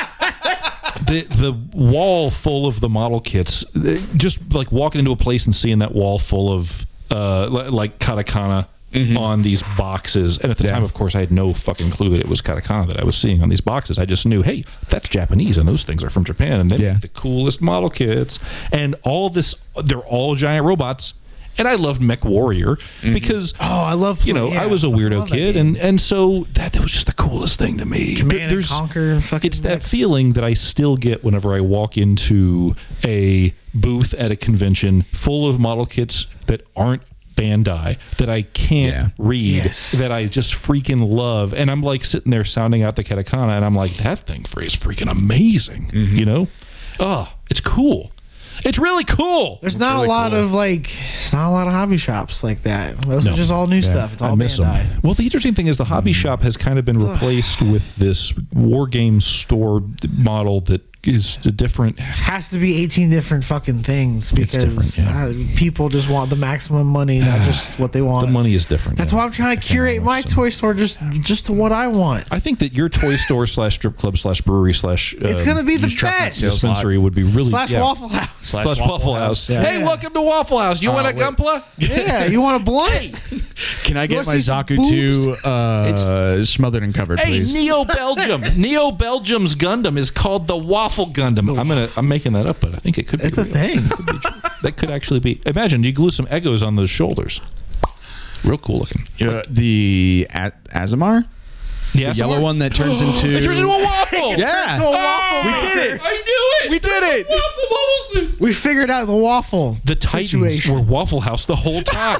The the wall full of the model kits, uh, just like walking into a place and seeing that wall full of uh, li- like katakana on these boxes. And at the Yeah. time, of course, I had no fucking clue that it was katakana that I was seeing on these boxes. I just knew, hey, that's Japanese, and those things are from Japan, and they Yeah. make the coolest model kits. And all this, they're all giant robots. And I loved Mech Warrior because Oh, I love. you know, yeah, I was a fucking weirdo love that kid, game. and and so that, that was just the coolest thing to me. Command But and there's- Conquer and fucking it's that mix. feeling that I still get whenever I walk into a booth at a convention full of model kits that aren't Bandai, that I can't Yeah. read, Yes. that I just freaking love, and I'm like sitting there sounding out the katakana, and I'm like, that thing for is freaking amazing, you know? Oh, it's cool. It's really cool. There's not really a lot cool. of like, it's not a lot of hobby shops like that. Those No. are just all new stuff. It's all I miss Bandai. them. Well, the interesting thing is the hobby shop has kind of been replaced with this war game store model that is different. Has to be eighteen different fucking things because different, uh, people just want the maximum money, not just what they want. The money is different. That's yeah. why I'm trying to curate my so. toy store just just to what I want. I think that your toy store slash strip club slash brewery slash It's um, gonna be the used truck best. sales dispensary would be really Slash yeah. Waffle House. slash Waffle House. Hey, Yeah. welcome to Waffle House. You want a wait. Gunpla? Yeah, you want a blunt? Can I get wanna my see some Zaku boobs? two uh, smothered and covered, Hey, please? Neo Belgium. Neo Belgium's Gundam is called the Waffle Gundam. I'm gonna. I'm making that up, but I think it could. be It's a real. thing. Could be true. That could actually be. Imagine you glue some Egos on those shoulders. Real cool looking. Uh, the A- Azamar? Yeah, The yellow one that turns into... It turns into a waffle. Yeah. Into a waffle we maker. did it. I knew it. We did it. Waffle bubble suit. We figured out the waffle. The Titans situation. were Waffle House the whole time.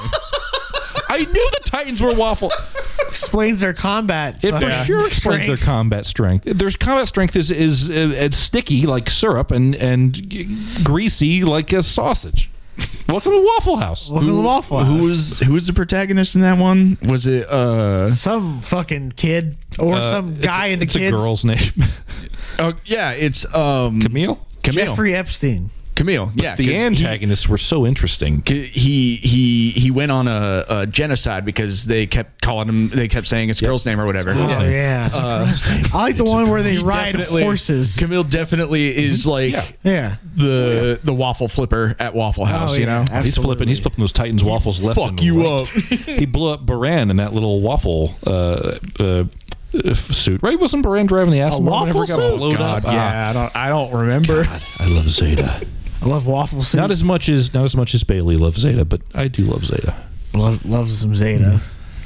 I knew the Titans were Waffle. Explains their combat. It for fucking sure explains their strength. combat strength. There's combat strength is is uh, it's sticky like syrup and and g- greasy like a sausage. Welcome to Waffle House. Welcome to the Waffle House. Who was who was the protagonist in that one? Was it uh some fucking kid or Uh, some it's- guy into it's kids? a girl's name. oh yeah, it's um Camille. Camille. Jeffrey Epstein. Camille. Yeah, The 'cause he- antagonists were so interesting. He he he went on a, a genocide because they kept calling him. They kept saying it's a girl's name or whatever. Oh yeah, I like the one where they ride Definitely- horses. Camille definitely is like Yeah. Yeah, the the waffle flipper at Waffle House. Oh, you yeah. know, He's flipping. He's flipping those Titans waffles left fuck and you right. up. He blew up Baran in that little waffle uh, uh, uh, suit. Right? Wasn't Baran driving the Aston Martin? waffle whenever it got suit? blowed God, up? yeah, I don't I don't remember. Ah, I love Zeta. I love waffle suits. Not as much as not as much as Bailey loves Zeta, but I do love Zeta. Love, loves some Zeta.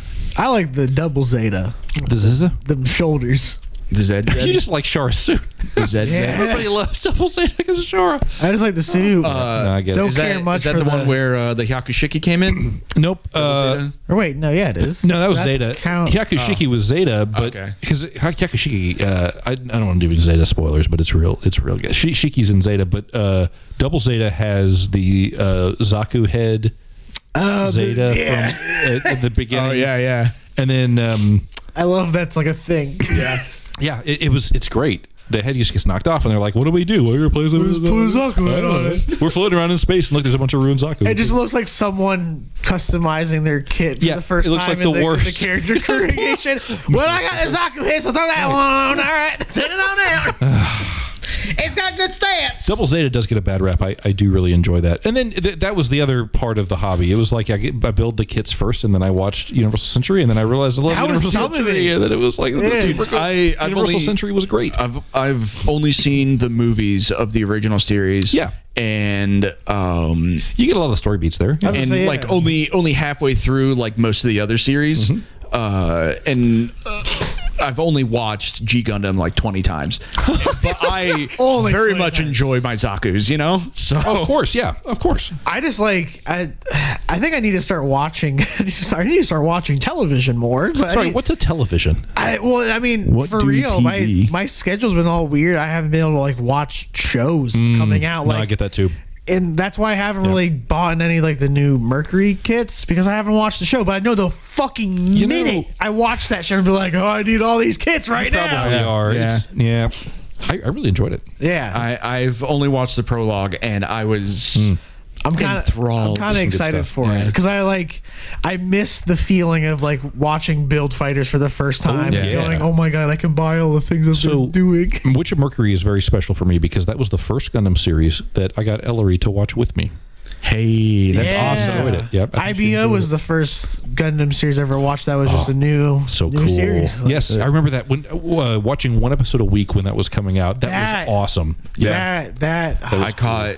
I like the double Zeta. The Zeta? Them shoulders. The Zed. You just like Shara's suit. the Zed. Yeah. Everybody loves double Zeta because of Shara. I just like the suit. no, I get it. don't Is care that, much is that for the, the one where uh, the Hyakushiki came in? Nope. Uh, or wait, no, yeah, it is. no, that was That's Zeta. Count. Hyakushiki was Zeta, but Okay. because Hyakushiki, uh, I, I don't want to do any Zeta spoilers, but it's real. It's real good. Sh- Shiki's in Zeta, but uh, Double Zeta has the uh, Zaku head Uh, the- Zeta yeah. from uh, at the beginning. Oh yeah, yeah. and then um, I love that's like a thing. Yeah. yeah, it, it was. It's great. The head just gets knocked off, and they're like, "What do we do? We're gonna play some Just put a Zaku head on it. We're floating around in space, and look, there's a bunch of ruined Zaku. It just looks like someone customizing their kit for Yeah, the first it looks time like in the the, worst. the character creation. Well, I got a Zaku here, so throw that one on. All right, send it on out. It's got good stats. Double Zeta does get a bad rap. I, I do really enjoy that. And then th- that was the other part of the hobby. It was like I, get, I build the kits first, and then I watched Universal Century, and then I realized I love That was Universal some of Century, it. and then it was like this Yeah. is super cool. I- I've Universal only- Century was great. I've I've only seen the movies of the original series. Yeah. And um You get a lot of the story beats there. was gonna and say, like yeah. only only halfway through like most of the other series. Mm-hmm. Uh and uh, I've only watched G Gundam like twenty times. But I Only very twenty much times. enjoy my Zakus, you know? So Of course, yeah, of course. I just like I. I think I need to start watching. I need to start watching television more. But Sorry, I, what's a television? I well, I mean, What for do real, T my V? my schedule's been all weird. I haven't been able to like watch shows coming out. No, Like I get that too. and that's why I haven't really bought any like the new Mercury kits because I haven't watched the show. But I know the fucking You minute know- I watch that show and be like, oh, I need all these kits right now. Probably Yeah. are. Yeah. It's- yeah. I, I really enjoyed it. Yeah, I, I've only watched the prologue and I was Hmm. I'm kind of I'm enthralled. kind Some of good excited stuff. for it because I like I miss the feeling of like watching Build Fighters for the first time and yeah. going, oh my god, I can buy all the things that So- they're doing. Witch of Mercury is very special for me because that was the first Gundam series that I got Ellery to watch with me. Hey, that's Yeah. awesome. Enjoyed it. Yep, I think she I B O enjoyed was it. the first Gundam series I ever watched. That was just a new, So new cool. series. Like, Yes, I remember that when uh, watching one episode a week when that was coming out. That, That- was awesome. that that I caught.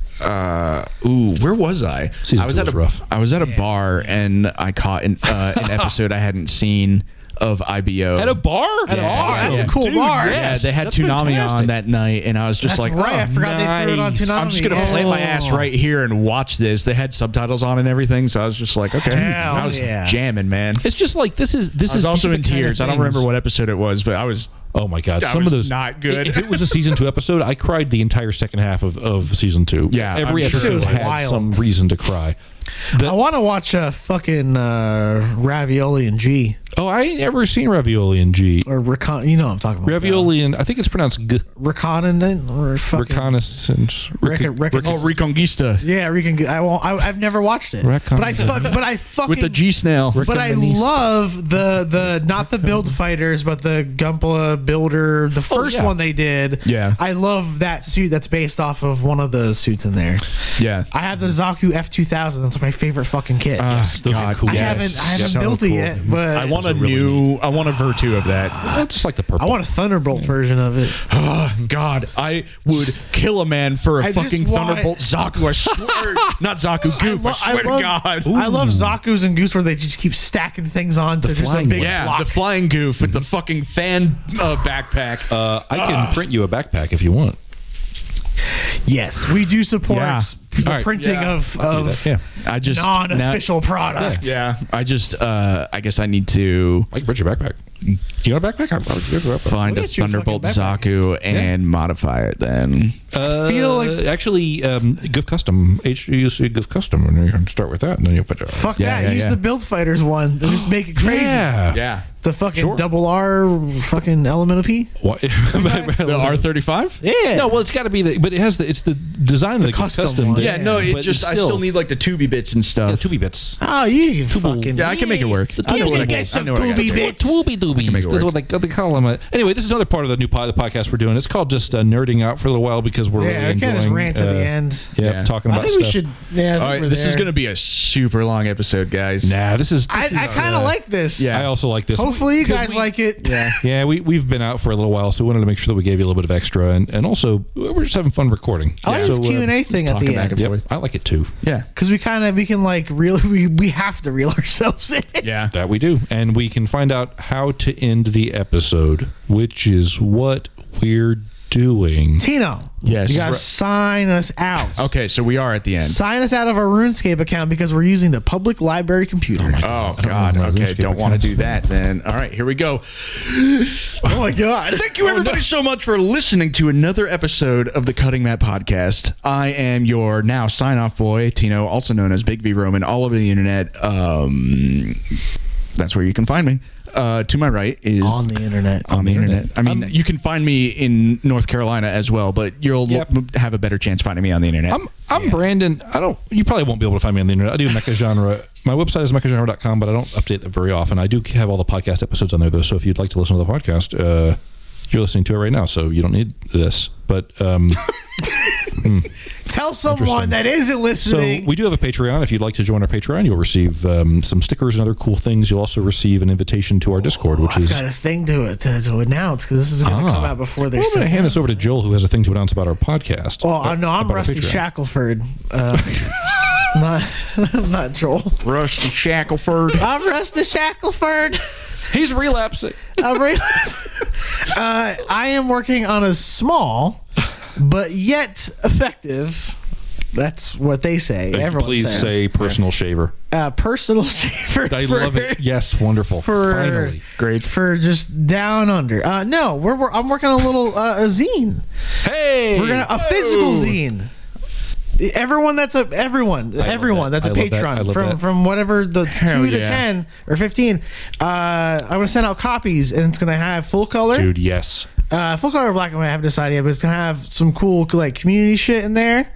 Uh, ooh, where was I? Season I was two at was a rough. I was at a bar and I caught an, uh, an episode I hadn't seen of I B O. At a bar? At a bar? Awesome. That's a cool Dude, bar. Yeah, yes, they had that's Toonami fantastic. on that night, and I was just that's like, right. I oh, forgot they threw it on nice. Toonami. I'm just gonna plant my ass right here and watch this. They had subtitles on and everything, so I was just like, okay, Hell I was yeah. jamming, man. It's just like this is this I was is also these are in the kind of tears. I don't things- remember what episode it was, but I was. Oh my god, That some was of those not good. If it was a season two episode, I cried the entire second half of, of season two. Yeah, every I'm sure episode it was had wild. some reason to cry. I want to watch uh, fucking uh, Ravioli and G Oh, I ain't ever seen ravioli in G. or Recon. You know what I'm talking about. Ravioli and I think it's pronounced G. Reconnaissance or fucking. Reconnaissance. Recon- recon- Oh, Reconquista Yeah, Recon. I won't. I, I've never watched it, Recon- but I fuck. But I fucking. with the G snail. But I love the the not the Build Fighters, but the Gunpla Builder, the first yeah. one they did. Yeah. I love that suit that's based off of one of the suits in there. Yeah. I have the Zaku F two thousand. That's my favorite fucking kit. Yes, those are cool. I haven't I haven't So built cool. it yet, but I want a really new. I want a Vertu of that. Uh, just like the purple. I want a Thunderbolt version of it. Oh God, I would kill a man for a I just fucking want- Thunderbolt Zaku. I swear, not Zaku Goof. I, lo- swear love, to God. I love Zaku's and Goose where they just keep stacking things onto just a flying big one. Yeah, block. the flying goof with the fucking fan uh, backpack. Uh, I can print you a backpack if you want. Yes, we do support Yeah. the All right. printing Yeah. of, I'll do of that. Yeah. I just non-official products. Yeah, I just. Uh, I guess I need to I can print your backpack. You want a backpack? I'll I'll give you a backpack. find a get you a Thunderbolt fucking backpack. Zaku and modify it. Then Uh, feel like- actually, um, Goof Custom, H U C Goof Custom, and you can start with that, and then you'll put it. Fuck Yeah, that. yeah, Use yeah. the Build Fighters one. And just make it crazy. Yeah. yeah, The fucking Sure. double R fucking Elemental P. What? the R thirty-five. Yeah. No, well, it's got to be the, but it has the, it's the design of the, custom custom. one. that- Yeah, no, it but just. it's I still need like the tubey bits and yeah, stuff. two B bits. Oh, you can fucking. Yeah, I can make it work. The I know You what I can can- get I some know what I gotta Gooby do. bits. Twooby doobies. make it That's work. what they, they call them. Uh, Anyway, this is another part of the new pod, the podcast we're doing. It's called just uh, nerding out for a little while because we're Yeah, really I enjoying. can't just rant uh, at the end. Yeah, Yeah. talking I about think we stuff. should. Yeah, I think All right, we're this is there. going to be a super long episode, guys. Nah, this is. This I, is, I kind of uh, like this. Yeah. I also like this. Hopefully, you 'Cause guys we- like it. Yeah. Yeah, we we've been out for a little while, so we wanted to make sure that we gave you a little bit of extra, and, and also we're just having fun recording. I like So, this Q and A thing at talking the back end and Yep, forth. I like it too. Yeah. because we kind of we can like really we we have to reel ourselves in. Yeah. That we do, and we can find out how to end the episode, which is what we're doing. Tino, Yes. you guys sign us out. Okay, so we are at the end. Sign us out of our RuneScape account because we're using the public library computer. Oh I don't God. know my Okay, RuneScape don't want to accounts. do that then. All right, here we go. Oh my god! Thank you everybody so much for listening to another episode of the Cutting Mat Podcast. I am your now sign off boy, Tino, also known as Big V Roman, all over the internet. Um, that's where you can find me. Uh, to my right is On the internet. on the internet. I mean, Um, you can find me in North Carolina as well, but you'll Yep. l- have a better chance finding me on the internet. I'm I'm Brandon. I don't. You probably won't be able to find me on the internet. I do mecha genre. My website is mecha genre dot com, but I don't update that very often. I do have all the podcast episodes on there though. So if you'd like to listen to the podcast, uh, you're listening to it right now, so you don't need this. But um, Tell someone Interesting. that isn't so listening. we do have a Patreon. If you'd like to join our Patreon, you'll receive um, some stickers and other cool things. You'll also receive an invitation to our Discord, which I've is. got a thing to to, to announce because this is going to Ah. come out before they're Well, I'm going sent to hand out. this over to Joel, who has a thing to announce about our podcast. Well, I Uh, know I'm about our Rusty Patreon. Shackelford. Uh, not, I'm not Joel. Rusty Shackelford. I'm Rusty Shackelford. He's relapsing. I'm re- uh, I am working on a small, but yet effective. That's what they say. Everyone Please says. say personal shaver. uh, personal shaver. I for- love it. Yes, wonderful. For Finally. Great. for just down under. Uh, no, we're, we're I'm working on a little uh, a zine. Hey, We're gonna a physical zine. Everyone that's a everyone love everyone that. that's a I love that. I patron love from that. from whatever the Hell two to yeah. ten or fifteen. Uh, I'm gonna send out copies and it's gonna have full color. dude. Yes. Uh, full color or black and white, I haven't decided yet, but it's gonna have some cool like community shit in there.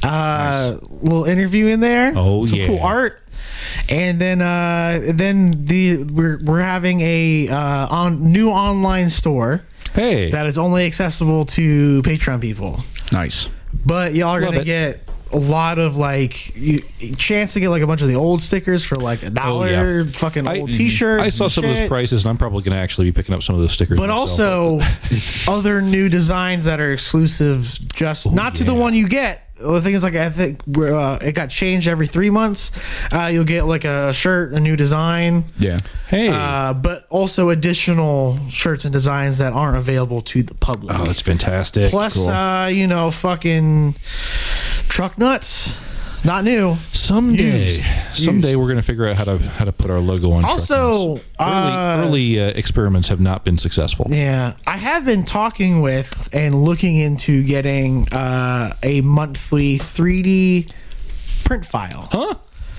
Uh, little interview in there. Oh, some yeah. cool art. And then uh, then the we're we're having a uh, on new online store Hey. that is only accessible to Patreon people. Nice. But y'all are Love gonna it. get a lot of like you, chance to get like a bunch of the old stickers for like a dollar. Oh, yeah. Fucking I- old T-shirts. I saw and some of those shit. prices, and I'm probably going to actually be picking up some of those stickers. But myself. also other new designs that are exclusive, just not to the yeah. one you get. The thing is, like I think we're, uh, it got changed every three months. Uh, you'll get like a shirt, a new design. Yeah. hey, Uh, but also additional shirts and designs that aren't available to the public. oh, that's fantastic. Plus, cool. uh, you know, fucking truck nuts, not new. someday, used. someday Used. we're going to figure out how to how to put our logo on. Also, truck nuts. uh, early, early uh, experiments have not been successful. Yeah, I have been talking with and looking into getting uh, a monthly three D print file. Huh?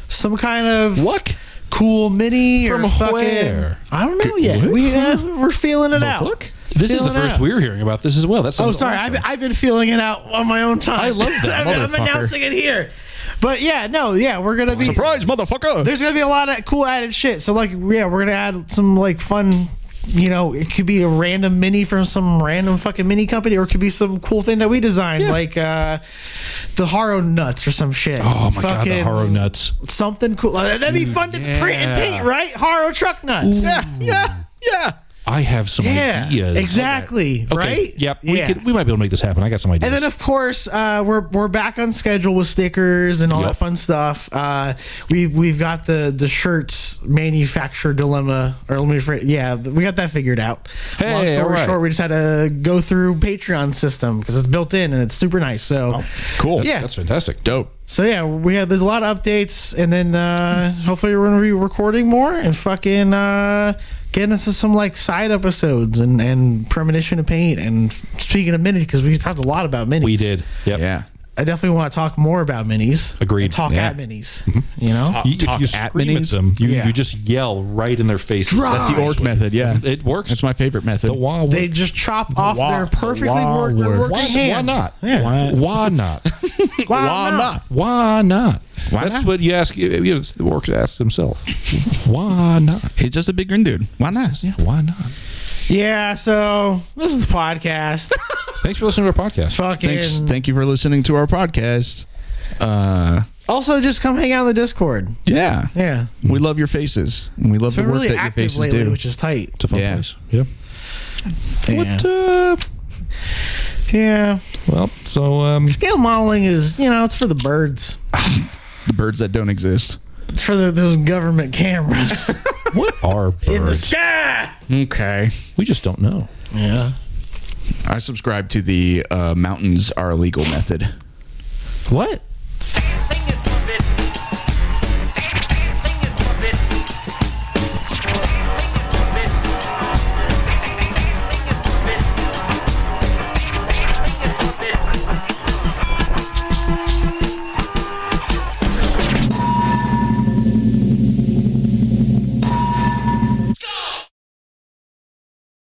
some kind of What? cool mini From or fucking. where? I don't know yet. We uh, we're feeling it out. Look. This is the Feeling first out. we're hearing about this as well. That's Oh, sorry. I've, I've been feeling it out on my own time. I love that, I'm, I'm motherfucker. announcing it here. But yeah, no, yeah, we're gonna be Surprise, motherfucker! There's gonna be a lot of cool added shit. So like, yeah, we're gonna add some like fun. You know, it could be a random mini from some random fucking mini company, or it could be some cool thing that we designed, Yeah. like uh, the Haro nuts or some shit. Oh my god, the Fucking Haro nuts. Something cool. Uh, That'd be fun to print and paint, right? Haro truck nuts. Yeah, yeah, yeah. I have some Yeah, ideas. exactly. Okay. Right? Yep. We Yeah. could. We might be able to make this happen. I got some ideas. And then, of course, uh, we're we're back on schedule with stickers and all Yep. that fun stuff. Uh, we've we've got the the shirts manufacturer dilemma, or let me rephrase- yeah, we got that figured out. Hey, Long story all right. short, we just had to go through Patreon system because it's built in and it's super nice. So Cool. yeah, That's fantastic. Dope. so yeah, we have there's a lot of updates, and then uh, hopefully we're gonna be recording more and fucking uh, getting into some like side episodes and and premonition to paint. And speaking of minis, because we talked a lot about minis, We did. Yep. Yeah. I definitely want to talk more about minis. Agreed. And talk Yeah. at minis. You know, You, if Talk you at scream at minis? them, you, Yeah. you just yell right in their face. That's the orc method. Yeah, It works. That's my favorite method. The wah. they just chop off wah- their perfectly wah work, word. working why, hand. why not? Yeah. Why, why not? Why, Why not? Why not? Why That's not? what you ask. You know, it's the orc asks himself. Why not? He's just a big green dude. Why not? Yeah. Why not? Yeah. So this is the podcast. Thanks for listening to our podcast. Fucking. Thanks. Thank you for listening to our podcast. Uh, Also, just come hang out in the Discord. yeah. Yeah. We love your faces. And we love It's the been work really that your active faces lately, do. which is tight. It's a fun Yeah. place. Yeah. Yeah. What? Uh, Yeah. well, so um, Scale modeling is, you know, it's for the birds. The birds that don't exist. It's for the, those government cameras what are in the birds? sky. Okay. We just don't know. Yeah. I subscribe to the uh, mountains are illegal method. What?